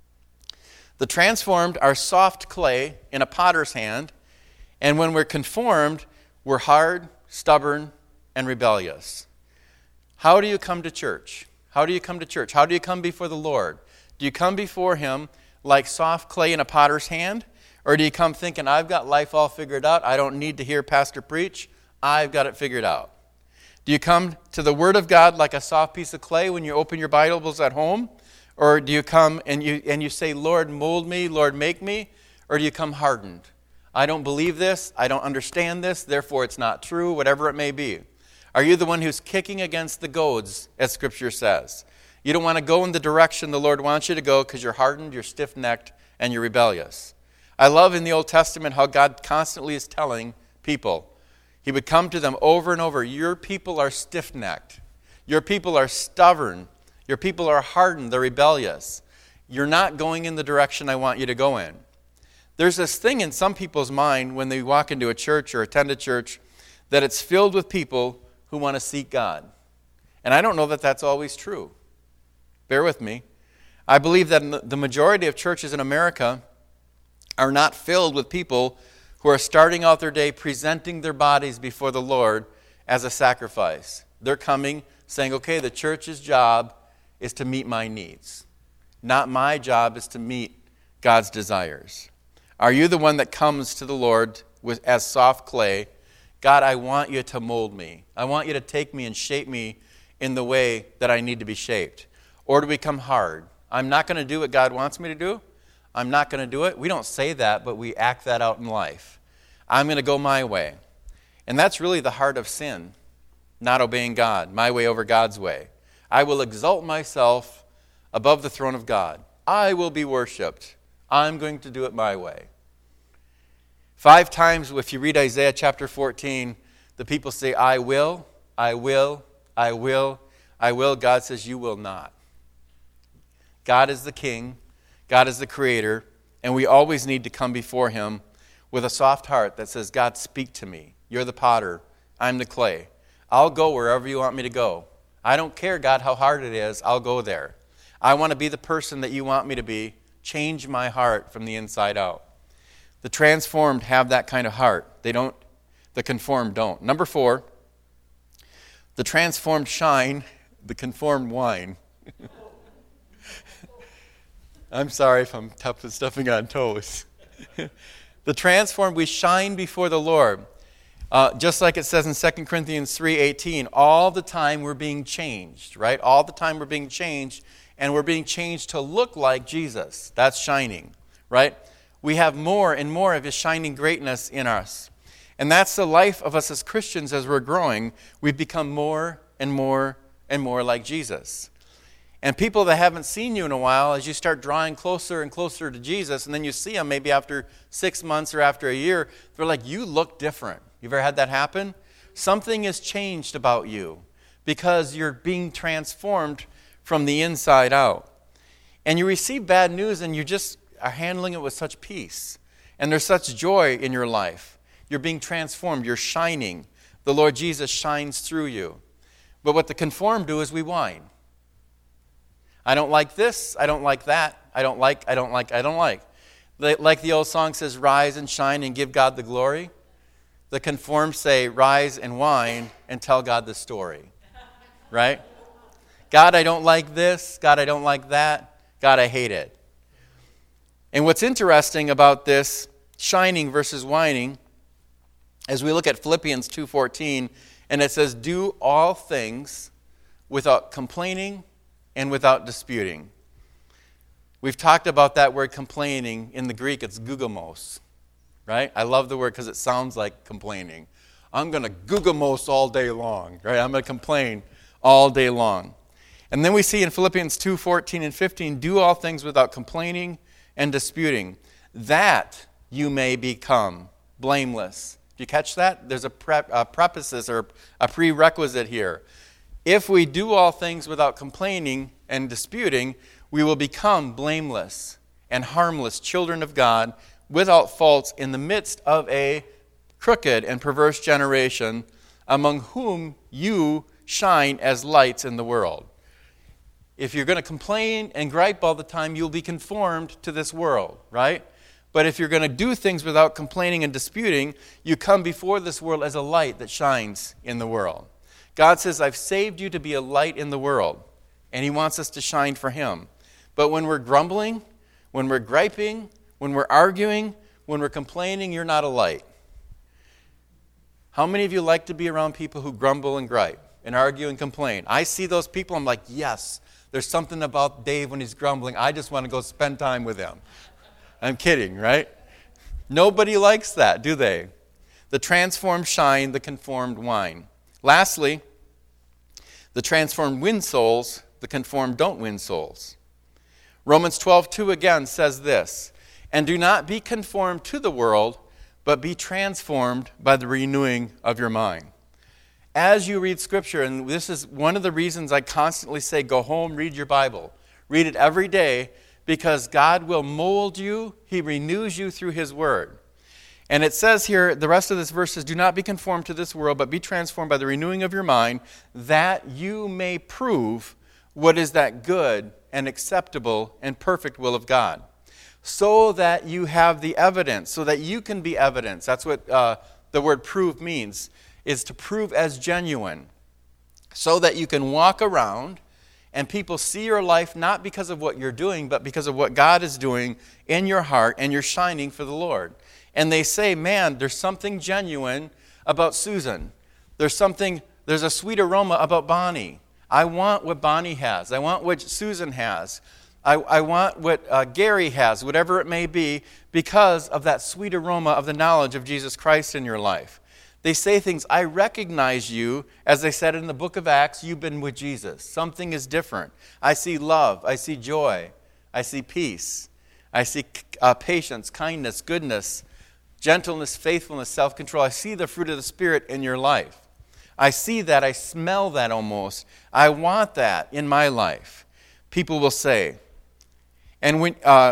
the transformed are soft clay in a potter's hand, and when we're conformed, we're hard, stubborn, and rebellious. How do you come to church? How do you come to church? How do you come before the Lord? Do you come before Him like soft clay in a potter's hand? Or do you come thinking, I've got life all figured out, I don't need to hear pastor preach, I've got it figured out? Do you come to the Word of God like a soft piece of clay when you open your Bibles at home? Or do you come and you and you say, Lord, mold me, Lord, make me? Or do you come hardened? I don't believe this, I don't understand this, therefore it's not true, whatever it may be. Are you the one who's kicking against the goads, as Scripture says? You don't want to go in the direction the Lord wants you to go because you're hardened, you're stiff-necked, and you're rebellious. I love in the Old Testament how God constantly is telling people, He would come to them over and over, your people are stiff-necked. Your people are stubborn. Your people are hardened. They're rebellious. You're not going in the direction I want you to go in. There's this thing in some people's mind when they walk into a church or attend a church that it's filled with people who want to seek God. And I don't know that that's always true. Bear with me. I believe that the majority of churches in America are not filled with people who are starting out their day presenting their bodies before the Lord as a sacrifice. They're coming saying, okay, the church's job is to meet my needs. Not my job is to meet God's desires. Are you the one that comes to the Lord with as soft clay, God, I want you to mold me. I want you to take me and shape me in the way that I need to be shaped. Or to become hard. I'm not going to do what God wants me to do. I'm not going to do it. We don't say that, but we act that out in life. I'm going to go my way. And that's really the heart of sin, not obeying God, my way over God's way. I will exalt myself above the throne of God. I will be worshipped. I'm going to do it my way. Five times, if you read Isaiah chapter fourteen, the people say, I will, I will, I will, I will. God says, you will not. God is the king. God is the creator. And we always need to come before him with a soft heart that says, God, speak to me. You're the potter. I'm the clay. I'll go wherever you want me to go. I don't care, God, how hard it is. I'll go there. I want to be the person that you want me to be. Change my heart from the inside out. The transformed have that kind of heart. They don't. The conformed don't. Number four, the transformed shine, the conformed whine. I'm sorry if I'm tough and stuffing on toes. The transformed, we shine before the Lord. Uh, just like it says in Second Corinthians three eighteen, all the time we're being changed, right? All the time we're being changed, and we're being changed to look like Jesus. That's shining, right? We have more and more of his shining greatness in us. And that's the life of us as Christians as we're growing. We've become more and more and more like Jesus. And people that haven't seen you in a while, as you start drawing closer and closer to Jesus, and then you see them maybe after six months or after a year, they're like, you look different. You've ever had that happen? Something has changed about you because you're being transformed from the inside out. And you receive bad news and you just are handling it with such peace. And there's such joy in your life. You're being transformed. You're shining. The Lord Jesus shines through you. But what the conformed do is we whine. I don't like this. I don't like that. I don't like, I don't like, I don't like. Like the old song says, rise and shine and give God the glory. The conformed say, rise and whine and tell God the story. Right? God, I don't like this. God, I don't like that. God, I hate it. And what's interesting about this shining versus whining, as we look at Philippians two fourteen, and it says, do all things without complaining and without disputing. We've talked about that word complaining. In the Greek, it's gugamos. Right? I love the word because it sounds like complaining. I'm going to gugamos all day long. Right? I'm going to complain all day long. And then we see in Philippians two fourteen and fifteen, do all things without complaining and disputing, that you may become blameless. Do you catch that? There's a, pre- a preface or a prerequisite here. If we do all things without complaining and disputing, we will become blameless and harmless children of God, without faults in the midst of a crooked and perverse generation, among whom you shine as lights in the world. If you're going to complain and gripe all the time, you'll be conformed to this world, right? But if you're going to do things without complaining and disputing, you come before this world as a light that shines in the world. God says, I've saved you to be a light in the world, and he wants us to shine for him. But when we're grumbling, when we're griping, when we're arguing, when we're complaining, you're not a light. How many of you like to be around people who grumble and gripe and argue and complain? I see those people, I'm like, yes, there's something about Dave when he's grumbling. I just want to go spend time with him. I'm kidding, right? Nobody likes that, do they? The transformed shine, the conformed whine. Lastly, the transformed win souls, the conformed don't win souls. Romans twelve two again says this, and do not be conformed to the world, but be transformed by the renewing of your mind. As you read Scripture, and this is one of the reasons I constantly say, go home, read your Bible. Read it every day, because God will mold you. He renews you through his word. And it says here, the rest of this verse says, do not be conformed to this world, but be transformed by the renewing of your mind, that you may prove what is that good and acceptable and perfect will of God. So that you have the evidence, so that you can be evidence. That's what uh, the word prove means, is to prove as genuine. So that you can walk around and people see your life not because of what you're doing, but because of what God is doing in your heart, and you're shining for the Lord. And they say, man, there's something genuine about Susan. There's something, there's a sweet aroma about Bonnie. I want what Bonnie has. I want what Susan has. I, I want what uh, Gary has, whatever it may be, because of that sweet aroma of the knowledge of Jesus Christ in your life. They say things, I recognize you, as they said in the book of Acts, you've been with Jesus. Something is different. I see love. I see joy. I see peace. I see uh, patience, kindness, goodness, gentleness, faithfulness, self-control. I see the fruit of the Spirit in your life. I see that. I smell that almost. I want that in my life. People will say. And when, uh,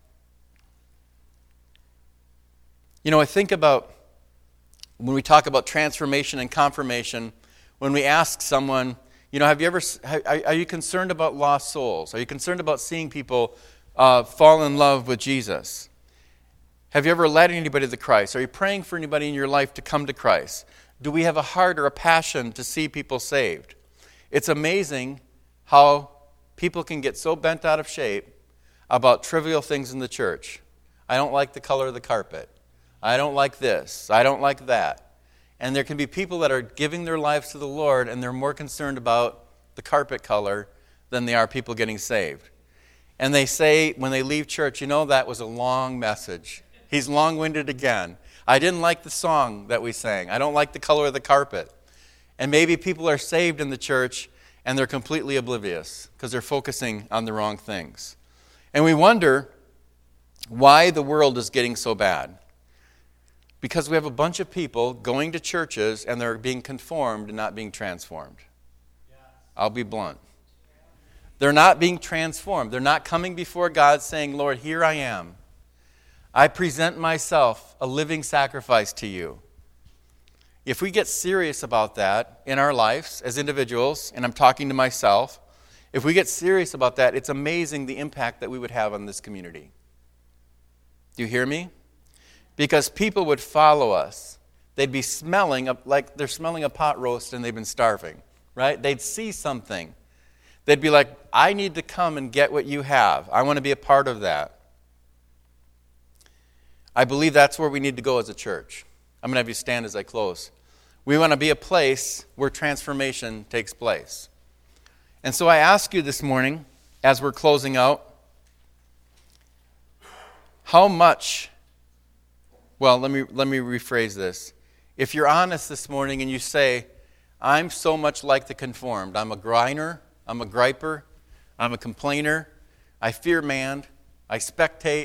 you know, I think about when we talk about transformation and confirmation, when we ask someone, you know, have you ever, are you concerned about lost souls? Are you concerned about seeing people uh, fall in love with Jesus? Have you ever led anybody to Christ? Are you praying for anybody in your life to come to Christ? Do we have a heart or a passion to see people saved? It's amazing how people can get so bent out of shape about trivial things in the church. I don't like the color of the carpet. I don't like this. I don't like that. And there can be people that are giving their lives to the Lord and they're more concerned about the carpet color than they are people getting saved. And they say when they leave church, you know, that was a long message. He's long-winded again. I didn't like the song that we sang. I don't like the color of the carpet. And maybe people are saved in the church and they're completely oblivious because they're focusing on the wrong things. And we wonder why the world is getting so bad. Because we have a bunch of people going to churches and they're being conformed and not being transformed. I'll be blunt. They're not being transformed. They're not coming before God saying, Lord, here I am. I present myself a living sacrifice to you. If we get serious about that in our lives as individuals, and I'm talking to myself, if we get serious about that, it's amazing the impact that we would have on this community. Do you hear me? Because people would follow us. They'd be smelling like they're smelling a pot roast and they've been starving, right? They'd see something. They'd be like, I need to come and get what you have. I want to be a part of that. I believe that's where we need to go as a church. I'm going to have you stand as I close. We want to be a place where transformation takes place. And so I ask you this morning, as we're closing out, how much, well, let me let me rephrase this. If you're honest this morning and you say, I'm so much like the conformed. I'm a griner, I'm a griper, I'm a complainer, I fear man, I spectate,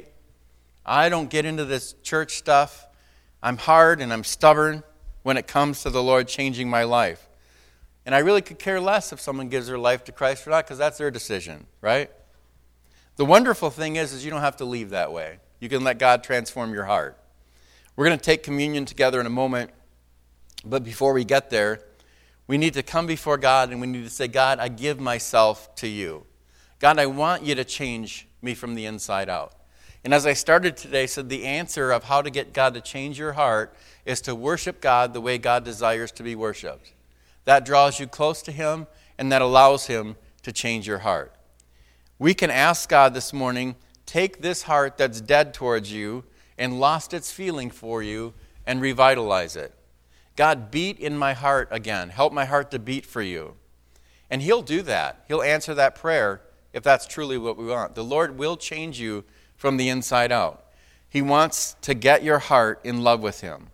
I don't get into this church stuff. I'm hard and I'm stubborn when it comes to the Lord changing my life. And I really could care less if someone gives their life to Christ or not, because that's their decision, right? The wonderful thing is, is you don't have to leave that way. You can let God transform your heart. We're going to take communion together in a moment, but before we get there, we need to come before God and we need to say, God, I give myself to you. God, I want you to change me from the inside out. And as I started today, I said the answer of how to get God to change your heart is to worship God the way God desires to be worshiped. That draws you close to Him, and that allows Him to change your heart. We can ask God this morning, take this heart that's dead towards you and lost its feeling for you and revitalize it. God, beat in my heart again. Help my heart to beat for you. And He'll do that. He'll answer that prayer if that's truly what we want. The Lord will change you from the inside out. He wants to get your heart in love with Him.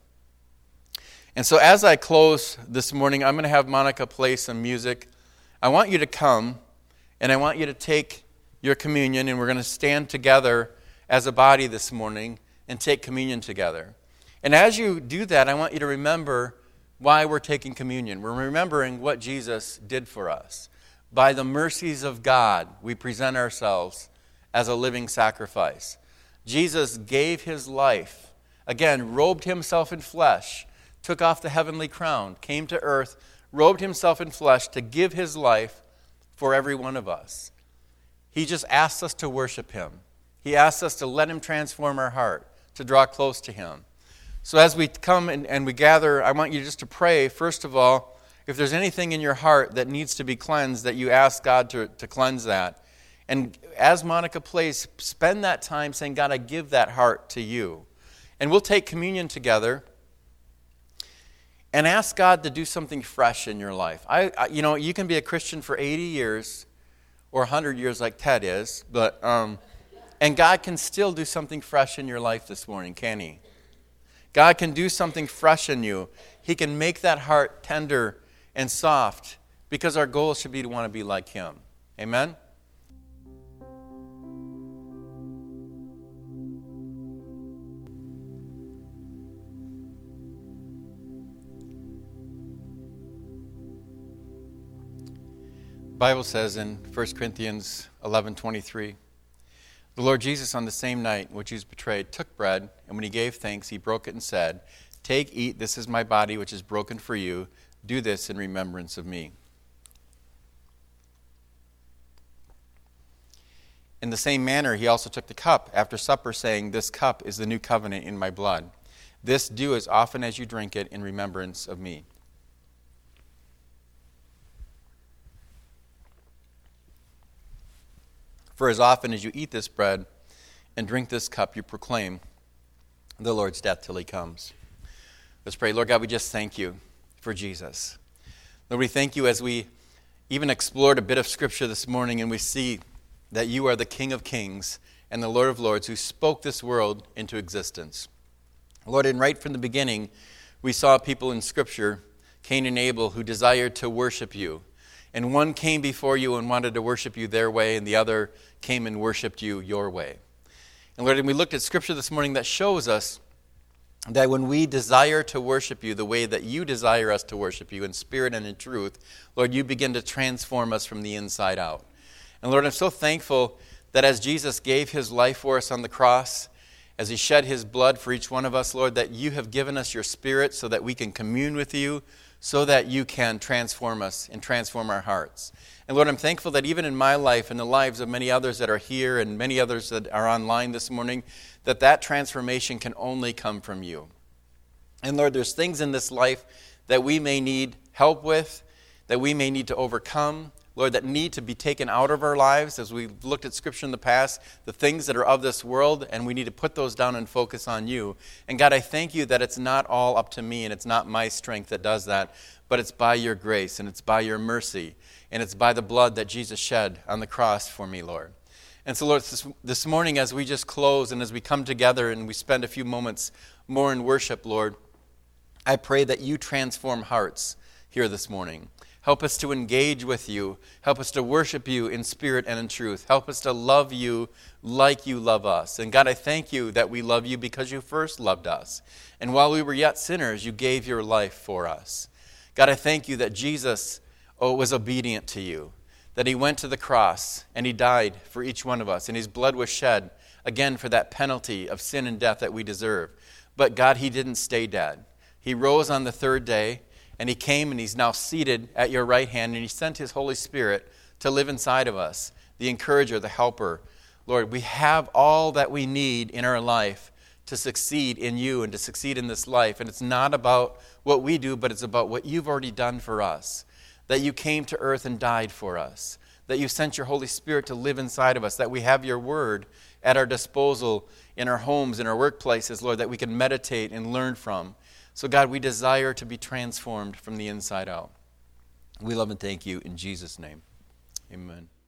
And so as I close this morning, I'm going to have Monica play some music. I want you to come, and I want you to take your communion, and we're going to stand together as a body this morning and take communion together. And as you do that, I want you to remember why we're taking communion. We're remembering what Jesus did for us. By the mercies of God, we present ourselves as a living sacrifice. Jesus gave His life, again, robed Himself in flesh, took off the heavenly crown, came to earth, robed Himself in flesh to give His life for every one of us. He just asks us to worship Him. He asks us to let Him transform our heart, to draw close to Him. So as we come and, and we gather, I want you just to pray, first of all, if there's anything in your heart that needs to be cleansed, that you ask God to, to cleanse that. And as Monica plays, spend that time saying, God, I give that heart to you. And we'll take communion together. and ask God to do something fresh in your life. I, I you know, you can be a Christian for eighty years or one hundred years like Ted is, but um, and God can still do something fresh in your life this morning, can he? God can do something fresh in you. He can make that heart tender and soft, because our goal should be to want to be like him. Amen? The Bible says in First Corinthians eleven twenty-three, the Lord Jesus on the same night in which he was betrayed took bread, and when he gave thanks, he broke it and said, "Take, eat, this is my body which is broken for you. Do this in remembrance of me." In the same manner, he also took the cup after supper, saying, "This cup is the new covenant in my blood. This do as often as you drink it in remembrance of me." For as often as you eat this bread and drink this cup, you proclaim the Lord's death till he comes. Let's pray. Lord God, we just thank you for Jesus. Lord, we thank you as we even explored a bit of Scripture this morning, and we see that you are the King of Kings and the Lord of Lords who spoke this world into existence. Lord, and right from the beginning, we saw people in Scripture, Cain and Abel, who desired to worship you. And one came before you and wanted to worship you their way, and the other came and worshiped you your way. And Lord, and we looked at Scripture this morning that shows us that when we desire to worship you the way that you desire us to worship you, in spirit and in truth, Lord, you begin to transform us from the inside out. And Lord, I'm so thankful that as Jesus gave his life for us on the cross, as he shed his blood for each one of us, Lord, that you have given us your Spirit so that we can commune with you, so that you can transform us and transform our hearts. And Lord, I'm thankful that even in my life and the lives of many others that are here and many others that are online this morning, that that transformation can only come from you. And Lord, there's things in this life that we may need help with, that we may need to overcome, Lord, that need to be taken out of our lives as we've looked at Scripture in the past, the things that are of this world, and we need to put those down and focus on you. And God, I thank you that it's not all up to me and it's not my strength that does that, but it's by your grace and it's by your mercy and it's by the blood that Jesus shed on the cross for me, Lord. And so, Lord, this, this morning as we just close and as we come together and we spend a few moments more in worship, Lord, I pray that you transform hearts here this morning. Help us to engage with you. Help us to worship you in spirit and in truth. Help us to love you like you love us. And God, I thank you that we love you because you first loved us. And while we were yet sinners, you gave your life for us. God, I thank you that Jesus oh, was obedient to you, that he went to the cross and he died for each one of us. And his blood was shed, again, for that penalty of sin and death that we deserve. But God, he didn't stay dead. He rose on the third day. And he came and he's now seated at your right hand, and he sent his Holy Spirit to live inside of us, the encourager, the helper. Lord, we have all that we need in our life to succeed in you and to succeed in this life. And it's not about what we do, but it's about what you've already done for us. That you came to earth and died for us. That you sent your Holy Spirit to live inside of us. That we have your word at our disposal in our homes, in our workplaces, Lord, that we can meditate and learn from. So, God, we desire to be transformed from the inside out. We love and thank you in Jesus' name. Amen.